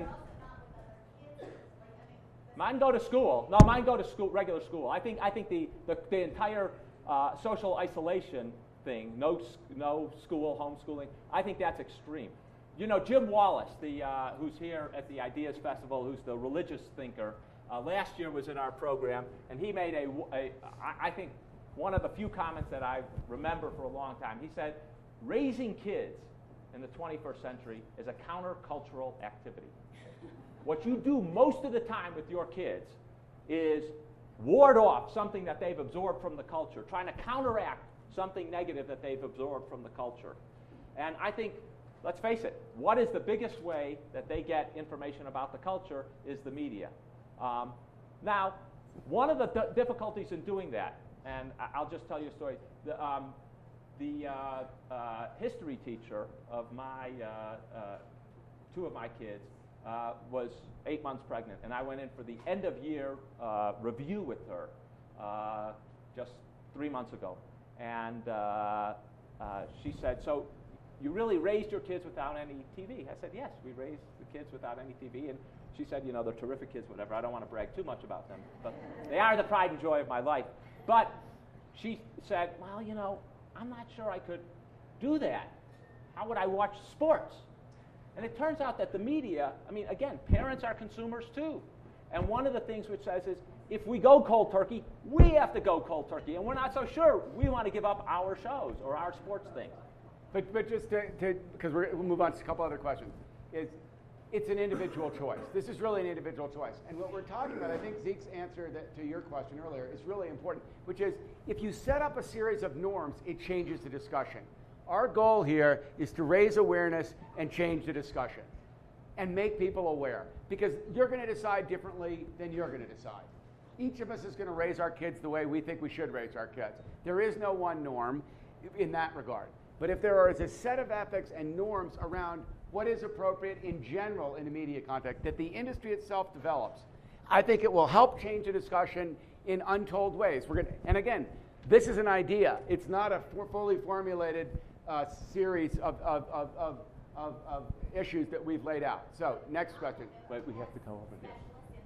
mine go to school. No, mine go to school, regular school. I think I think the the, the entire uh, social isolation thing, no no school, homeschooling, I think that's extreme. You know, Jim Wallace, the uh, who's here at the Ideas Festival, who's the religious thinker, uh, last year was in our program, and he made a, a I, I think one of the few comments that I remember for a long time. He said, raising kids in the twenty-first century is a countercultural activity. What you do most of the time with your kids is ward off something that they've absorbed from the culture, trying to counteract something negative that they've absorbed from the culture. And I think, let's face it, what is the biggest way that they get information about the culture is the media. Um, now, one of the d- difficulties in doing that, and I- I'll just tell you a story. The, um, the uh, uh, history teacher of my, uh, uh, two of my kids, uh, was eight months pregnant, and I went in for the end of year uh, review with her uh, just three months ago. And uh, uh, she said, so you really raised your kids without any T V? I said, yes, we raised the kids without any T V. And she said, you know, they're terrific kids, whatever. I don't want to brag too much about them, but they are the pride and joy of my life. But she said, well, you know, I'm not sure I could do that. How would I watch sports? And it turns out that the media, I mean, again, parents are consumers too. And one of the things which says is, if we go cold turkey, we have to go cold turkey. And we're not so sure we want to give up our shows or our sports things. But, but just to, to because we'll move on to a couple other questions, is it's an individual choice. This is really an individual choice. And what we're talking about, I think Zeke's answer that, to your question earlier is really important, which is if you set up a series of norms, it changes the discussion. Our goal here is to raise awareness and change the discussion and make people aware, because you're going to decide differently than you're going to decide. Each of us is going to raise our kids the way we think we should raise our kids. There is no one norm in that regard. But if there is a set of ethics and norms around what is appropriate in general in the media context that the industry itself develops, I think it will help change the discussion in untold ways. We're going to, and again, this is an idea. It's not a for fully formulated uh, series of, of, of, of, of, of issues that we've laid out. So, next question. Wait, we have to go over here.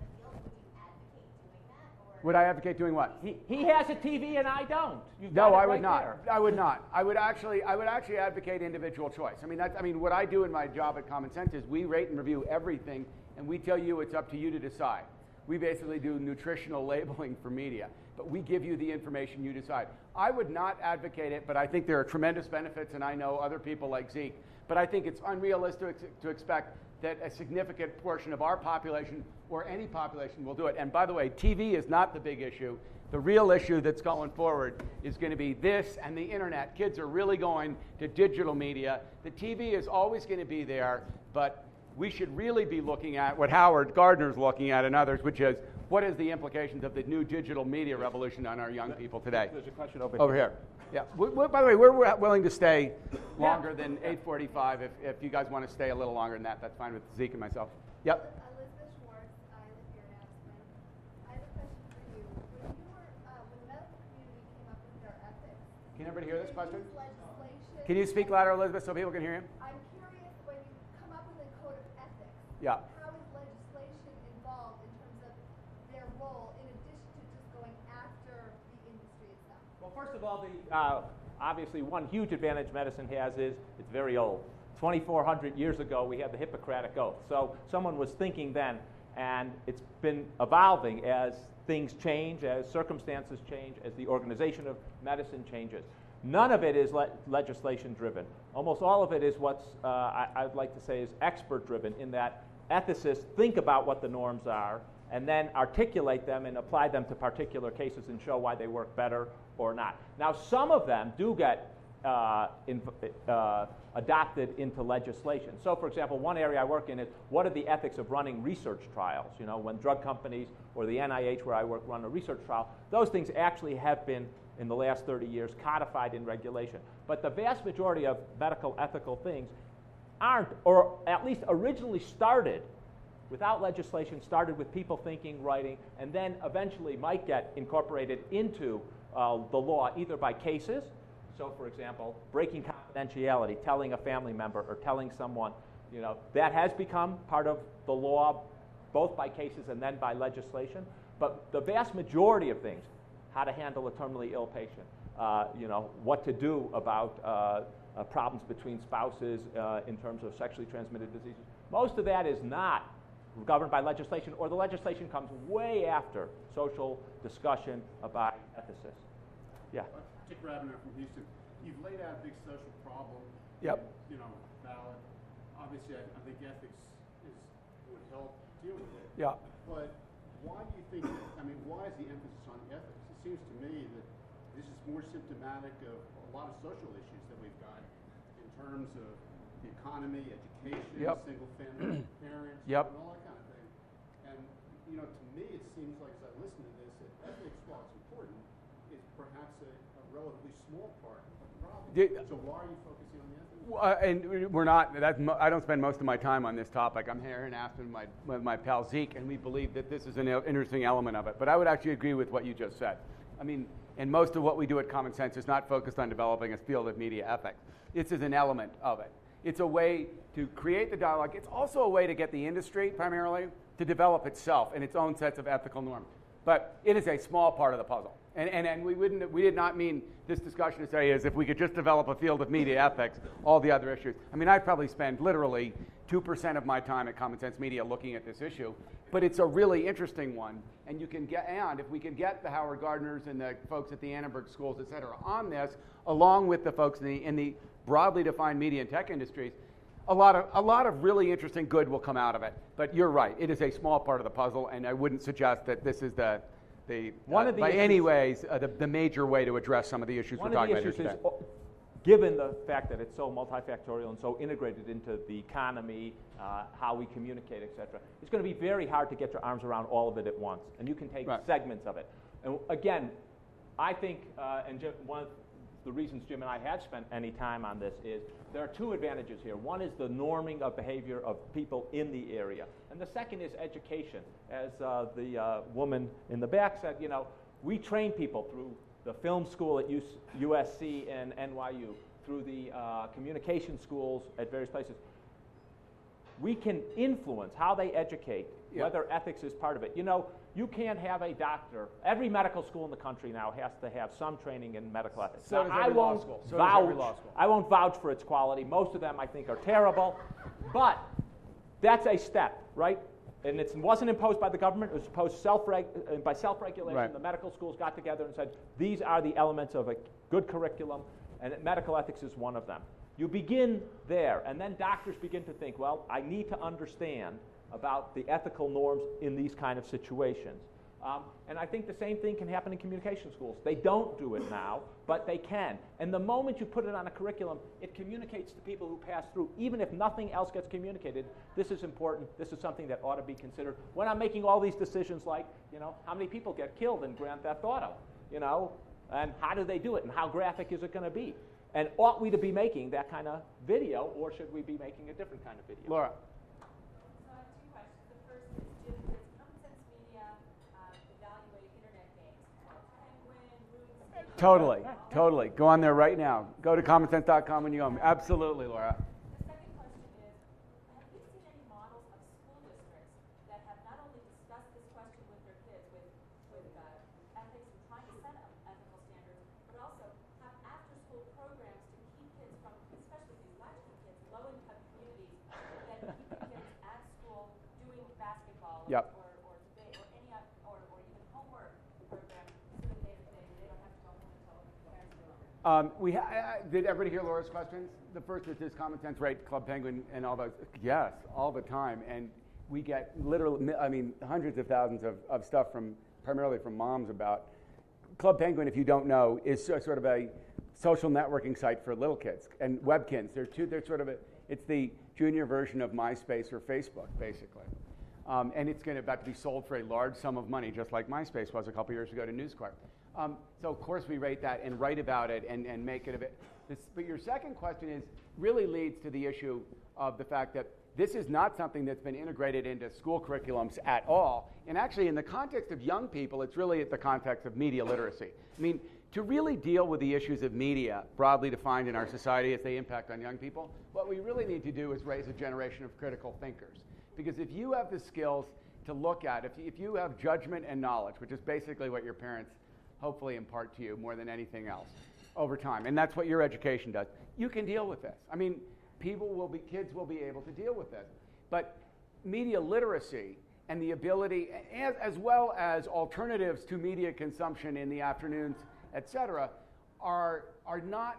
Would I advocate doing what? He, he has a T V and I don't. You've No, got it I would right not. there. I would not. I would actually, I would actually advocate individual choice. I mean, that's, I mean, what I do in my job at Common Sense is we rate and review everything, and we tell you it's up to you to decide. We basically do nutritional labeling for media, but we give you the information, you decide. I would not advocate it, but I think there are tremendous benefits, and I know other people like Zeke, but I think it's unrealistic to expect that a significant portion of our population or any population will do it. And by the way, T V is not the big issue. The real issue that's going forward is going to be this and the internet. Kids are really going to digital media. The T V is always going to be there, but we should really be looking at what Howard Gardner's looking at and others, which is what is the implications of the new digital media revolution on our young people today. There's a question over, Over here. Yeah. We, we, by the way, we're, we're willing to stay longer Yeah. than eight forty-five. If, if you guys want to stay a little longer than that, that's fine with Zeke and myself. Yep. Elizabeth Schwartz, I live here in Aspen. I have a question for you. When you were, uh, when the medical community came up with their ethics, Can everybody hear this did question? you use legislation? Can you speak louder, Elizabeth, so people can hear you? I'm curious, when you come up with a code of ethics, Yeah. how is legislation involved in terms of their role in addition to just going after the industry itself? Well, first of all, the uh, obviously one huge advantage medicine has is it's very old. twenty-four hundred years ago, we had the Hippocratic Oath. So someone was thinking then, and it's been evolving as things change, as circumstances change, as the organization of medicine changes. None of it is le- legislation driven. Almost all of it is what's, uh, I, I'd like to say, is expert driven, in that ethicists think about what the norms are, and then articulate them and apply them to particular cases and show why they work better or not. Now, some of them do get uh, in, uh, adopted into legislation. So, for example, one area I work in is what are the ethics of running research trials? You know, when drug companies or the N I H, where I work, run a research trial, those things actually have been, in the last thirty years, codified in regulation. But the vast majority of medical ethical things aren't, or at least originally started without legislation, started with people thinking, writing, and then eventually might get incorporated into uh, the law either by cases. So, for example, breaking confidentiality, telling a family member or telling someone, you know, that has become part of the law, both by cases and then by legislation. But the vast majority of things, how to handle a terminally ill patient, uh, you know, what to do about uh, uh, problems between spouses uh, in terms of sexually transmitted diseases, most of that is not governed by legislation, or the legislation comes way after social discussion about ethicists. Yeah. Dick Rabiner from Houston. You've laid out a big social problem. Yep. And, you know, valid. Obviously, I, I think ethics is would help deal with it. Yeah. But why do you think? I mean, why is the emphasis on ethics? It seems to me that this is more symptomatic of a lot of social issues that we've got in terms of the economy, education, Yep. single-family parents, Yep. and all that kind of thing. And you know, to me, it seems like as I listen to this, that ethics, while it's important, is perhaps a, a relatively small part of the problem. Did- so why are you focusing on the ethics? Uh, and we're not, that's, mo- I don't spend most of my time on this topic. I'm here in Aspen with my, with my pal Zeke, and we believe that this is an il- interesting element of it. But I would actually agree with what you just said. I mean, and most of what we do at Common Sense is not focused on developing a field of media ethics. This is an element of it. It's a way to create the dialogue. It's also a way to get the industry, primarily, to develop itself and its own sets of ethical norms. But it is a small part of the puzzle. And, and, and we, wouldn't, we did not mean this discussion to say is if we could just develop a field of media ethics, all the other issues. I mean, I probably spend literally two percent of my time at Common Sense Media looking at this issue. But it's a really interesting one. And you can get, and if we can get the Howard Gardners and the folks at the Annenberg schools, et cetera, on this, along with the folks in the, in the broadly defined media and tech industries, a lot of a lot of really interesting good will come out of it. But you're right; it is a small part of the puzzle, and I wouldn't suggest that this is the the, One uh, of the by issues- any ways uh, the, the major way to address some of the issues One we're of the talking about issues here is, today. uh, given the fact that it's so multifactorial and so integrated into the economy, uh, how we communicate, et cetera, it's going to be very hard to get your arms around all of it at once. And you can take Right. segments of it. And again, I think, uh, and Jim, one of the reasons Jim and I have spent any time on this is there are two advantages here. One is the norming of behavior of people in the area. And the second is education. As uh, the uh, woman in the back said, you know, we train people through the film school at U S C and N Y U, through the uh, communication schools at various places. We can influence how they educate, Yeah. whether ethics is part of it. You know, you can't have a doctor. Every medical school in the country now has to have some training in medical ethics. So Now, does I every law won't school. So does vouch. every law school. I won't vouch for its quality. Most of them, I think, are terrible. But that's a step, right? And it wasn't imposed by the government. It was imposed self-reg- uh, by self-regulation. Right. The medical schools got together and said, these are the elements of a good curriculum, and medical ethics is one of them. You begin there, and then doctors begin to think, well, I need to understand about the ethical norms in these kind of situations. Um, and I think the same thing can happen in communication schools. They don't do it now, but they can. And the moment you put it on a curriculum, it communicates to people who pass through, even if nothing else gets communicated, this is important, this is something that ought to be considered. When I'm making all these decisions like, you know, how many people get killed in Grand Theft Auto, you know, and how do they do it, and how graphic is it going to be? And ought we to be making that kind of video, or should we be making a different kind of video? Laura. So I have two questions. The first is, Jim, does Common Sense Media um, evaluate internet games? Penguin, RuneScape? Totally, totally. Go on there right now. Go to common sense dot com when you go. Absolutely, Laura. The second question is, have you seen any models of school districts that have not only discussed this question with their kids, with, with uh, ethics and trying to set up ethical standards, but also have after-school programs to keep kids from, especially these latchkey kids, low-income communities, that keep the kids at school doing basketball Yep. or, or debate or any oth- or, or even homework program so that they, they, they don't have to go home until parents are over. Um, we ha- uh, did everybody hear Laura's questions? The first is, does Common Sense rate Club Penguin and all those? Yes, all the time. And we get literally, I mean, hundreds of thousands of, of stuff from, primarily from moms about. Club Penguin, if you don't know, is so, sort of a social networking site for little kids and Webkins. They're two, they're sort of a, it's the junior version of MySpace or Facebook, basically. Um, and it's going to about to be sold for a large sum of money, just like MySpace was a couple years ago to News Corp. Um, so of course we rate that and write about it and, and make it a bit. This, but your second question is really leads to the issue of the fact that this is not something that's been integrated into school curriculums at all. And actually, in the context of young people, it's really at the context of media literacy. I mean, to really deal with the issues of media, broadly defined in our society as they impact on young people, what we really need to do is raise a generation of critical thinkers. Because if you have the skills to look at, if you, if you have judgment and knowledge, which is basically what your parents hopefully impart to you more than anything else over time, and that's what your education does, you can deal with this. I mean, people will be, kids will be able to deal with this. But media literacy and the ability, as, as well as alternatives to media consumption in the afternoons, et cetera, are, are, not,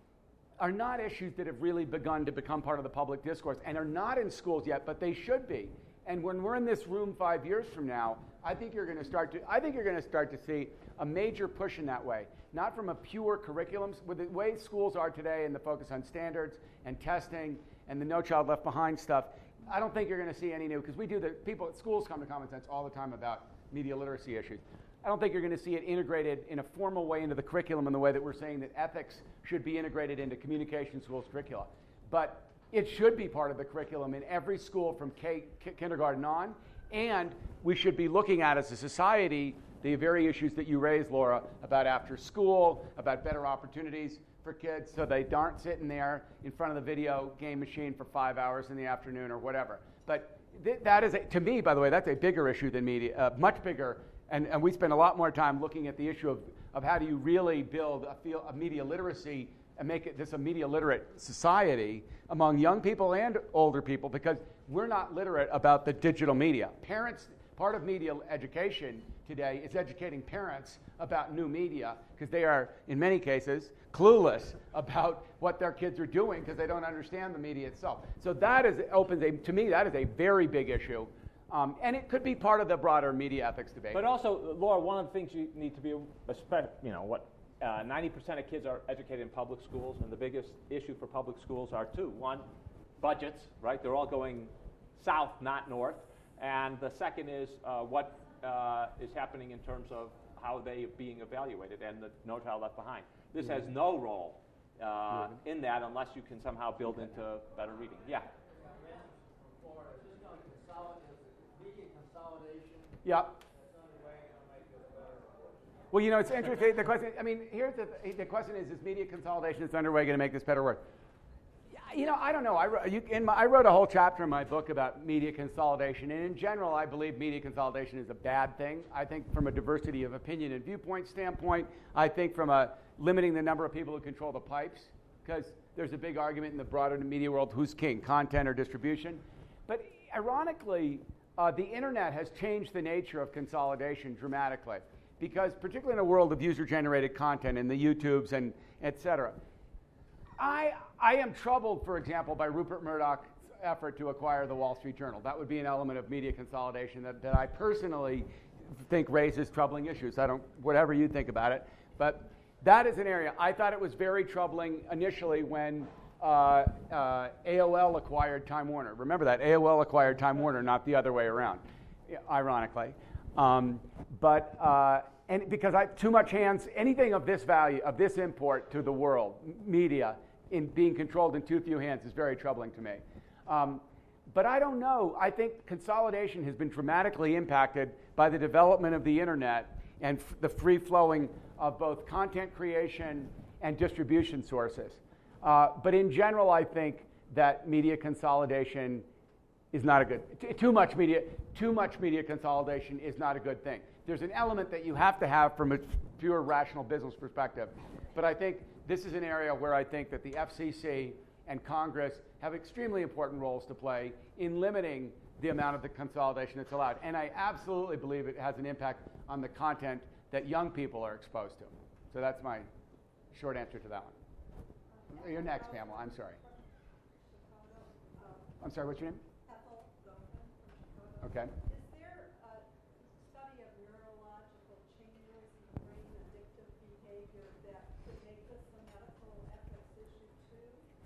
are not issues that have really begun to become part of the public discourse and are not in schools yet, but they should be. And when we're in this room five years from now, I think you're going to start to, I think you're going to start to see a major push in that way, not from a pure curriculum, with the way schools are today and the focus on standards and testing and the No Child Left Behind stuff. I don't think you're going to see any new, because we do the, people at schools come to Common Sense all the time about media literacy issues. I don't think you're going to see it integrated in a formal way into the curriculum in the way that we're saying that ethics should be integrated into communication schools curricula. But it should be part of the curriculum in every school from K, k kindergarten on, and we should be looking at as a society the very issues that you raised, Laura, about after school, about better opportunities for kids so they aren't sitting there in front of the video game machine for five hours in the afternoon or whatever. But th that is, a, to me, by the way, that's a bigger issue than media, uh, much bigger, and, and we spend a lot more time looking at the issue of, of how do you really build a, feel, a media literacy and make it this a media literate society among young people and older people, because we're not literate about the digital media. Parents, part of media education today is educating parents about new media, because they are, in many cases, clueless about what their kids are doing because they don't understand the media itself. So that is, opens a, to me, that is a very big issue. Um, and it could be part of the broader media ethics debate. But also, Laura, one of the things you need to be, you know, what uh, ninety percent of kids are educated in public schools, and the biggest issue for public schools are two. One, budgets, right? They're all going south, not north. And the second is uh, what uh, is happening in terms of how they are being evaluated, and the No Child Left Behind. This has no role uh, mm-hmm. in that unless you can somehow build into better reading. Yeah. Yeah. Well, you know, it's interesting. The question, I mean, here's the, the question is, is media consolidation that's underway going to make this better work? You know, I don't know. I wrote, you, in my, I wrote a whole chapter in my book about media consolidation, and in general, I believe media consolidation is a bad thing. I think from a diversity of opinion and viewpoint standpoint, I think from a limiting the number of people who control the pipes, because there's a big argument in the broader media world, who's king, content or distribution. But ironically, uh, the internet has changed the nature of consolidation dramatically, because particularly in a world of user-generated content and the YouTubes and et cetera, I, I am troubled, for example, by Rupert Murdoch's effort to acquire the Wall Street Journal. That would be an element of media consolidation that, that I personally think raises troubling issues. I don't, whatever you think about it, but that is an area. I thought it was very troubling initially when uh, uh, A O L acquired Time Warner. Remember that, A O L acquired Time Warner, not the other way around, ironically. Um, but, uh, and because I, too much hands, anything of this value, of this import to the world, media, in being controlled in too few hands is very troubling to me. Um, but I don't know. I think consolidation has been dramatically impacted by the development of the internet and f the free flowing of both content creation and distribution sources. Uh, but in general, I think that media consolidation is not a good, t too much media, too much media consolidation is not a good thing. There's an element that you have to have from a pure rational business perspective. But I think this is an area where I think that the F C C and Congress have extremely important roles to play in limiting the amount of the consolidation that's allowed. And I absolutely believe it has an impact on the content that young people are exposed to. So that's my short answer to that one. You're next, Pamela. I'm sorry. I'm sorry, what's your name? Okay. Is there a study of neurological changes in brain addictive behavior that could make this a medical ethics issue too?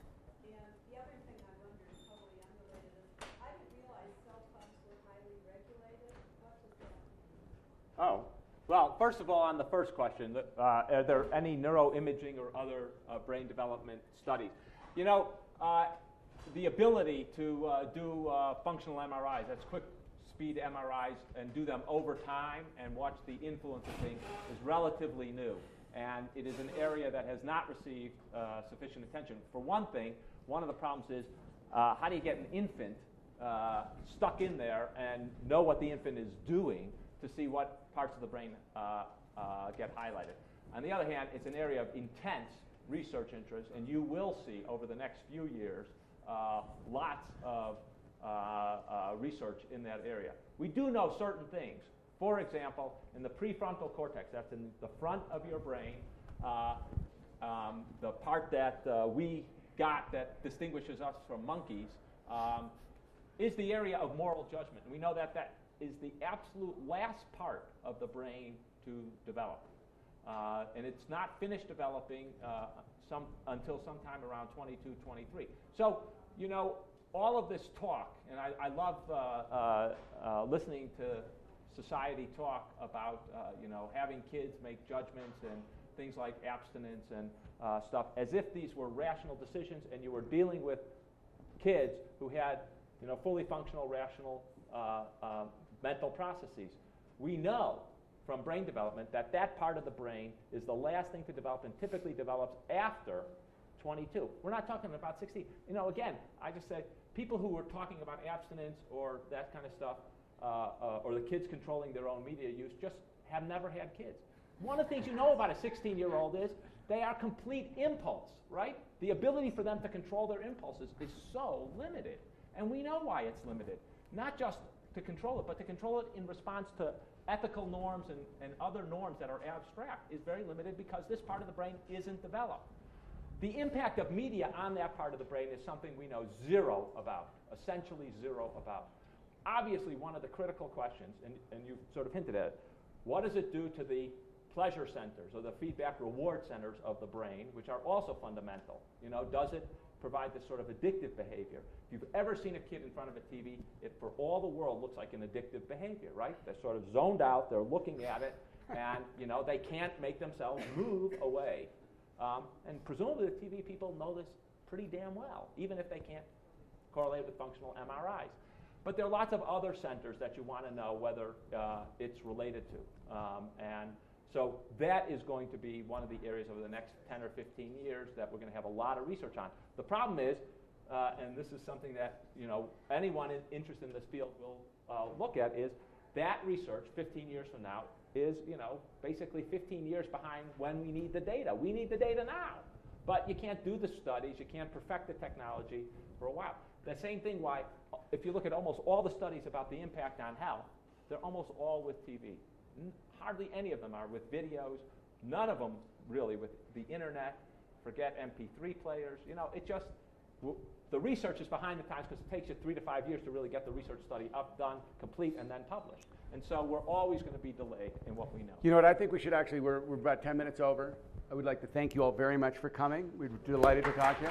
And the other thing I wonder is totally unrelated is I didn't realize cell phones were highly regulated. What does that mean? Oh, well, first of all, on the first question, uh, are there any neuroimaging or other uh, brain development studies? You know, uh, the ability to uh, do uh, functional M R Is, that's quick speed M R Is, and do them over time and watch the influence of things is relatively new. And it is an area that has not received uh, sufficient attention. For one thing, one of the problems is uh, how do you get an infant uh, stuck in there and know what the infant is doing to see what parts of the brain uh, uh, get highlighted. On the other hand, it's an area of intense research interest, and you will see over the next few years uh, lots of uh, uh, research in that area. We do know certain things. For example, in the prefrontal cortex, that's in the front of your brain, uh, um, the part that uh, we got that distinguishes us from monkeys, um, is the area of moral judgment. And we know that that is the absolute last part of the brain to develop. Uh, and it's not finished developing uh, some, until sometime around twenty-two, twenty-three. So, you know, all of this talk, and I, I love uh, uh, uh, listening to society talk about, uh, you know, having kids make judgments and things like abstinence and uh, stuff, as if these were rational decisions and you were dealing with kids who had, you know, fully functional, rational uh, uh, mental processes. We know from brain development that that part of the brain is the last thing to develop and typically develops after twenty-two. We're not talking about sixteen. You know, again, I just said people who were talking about abstinence or that kind of stuff, uh, uh, or the kids controlling their own media use, just have never had kids. One of the things you know about a sixteen-year-old is they are complete impulse, right? The ability for them to control their impulses is so limited. And we know why it's limited. Not just to control it, but to control it in response to ethical norms and, and other norms that are abstract is very limited because this part of the brain isn't developed. The impact of media on that part of the brain is something we know zero about, essentially zero about. Obviously, one of the critical questions, and, and you've sort of hinted at it, what does it do to the pleasure centers or the feedback reward centers of the brain, which are also fundamental? You know, does it provide this sort of addictive behavior? If you've ever seen a kid in front of a T V, it for all the world looks like an addictive behavior, right? They're sort of zoned out, they're looking at it, and you know, they can't make themselves move away. Um, and presumably the T V people know this pretty damn well, even if they can't correlate with functional M R Is. But there are lots of other centers that you want to know whether uh, it's related to. Um, and so that is going to be one of the areas over the next ten or fifteen years that we're going to have a lot of research on. The problem is, uh, and this is something that you know anyone in, interested in this field will uh, look at, is that research fifteen years from now is you know basically fifteen years behind when we need the data. We need the data now, but you can't do the studies, you can't perfect the technology for a while. The same thing why, if you look at almost all the studies about the impact on health, they're almost all with T V. N- hardly any of them are with videos, none of them really with the internet. Forget M P three players. You know, it just, w- the research is behind the times because it takes you three to five years to really get the research study up, done, complete, and then published. And so we're always going to be delayed in what we know. You know what, I think we should actually, we're, we're about ten minutes over. I would like to thank you all very much for coming. We're delighted to talk to you.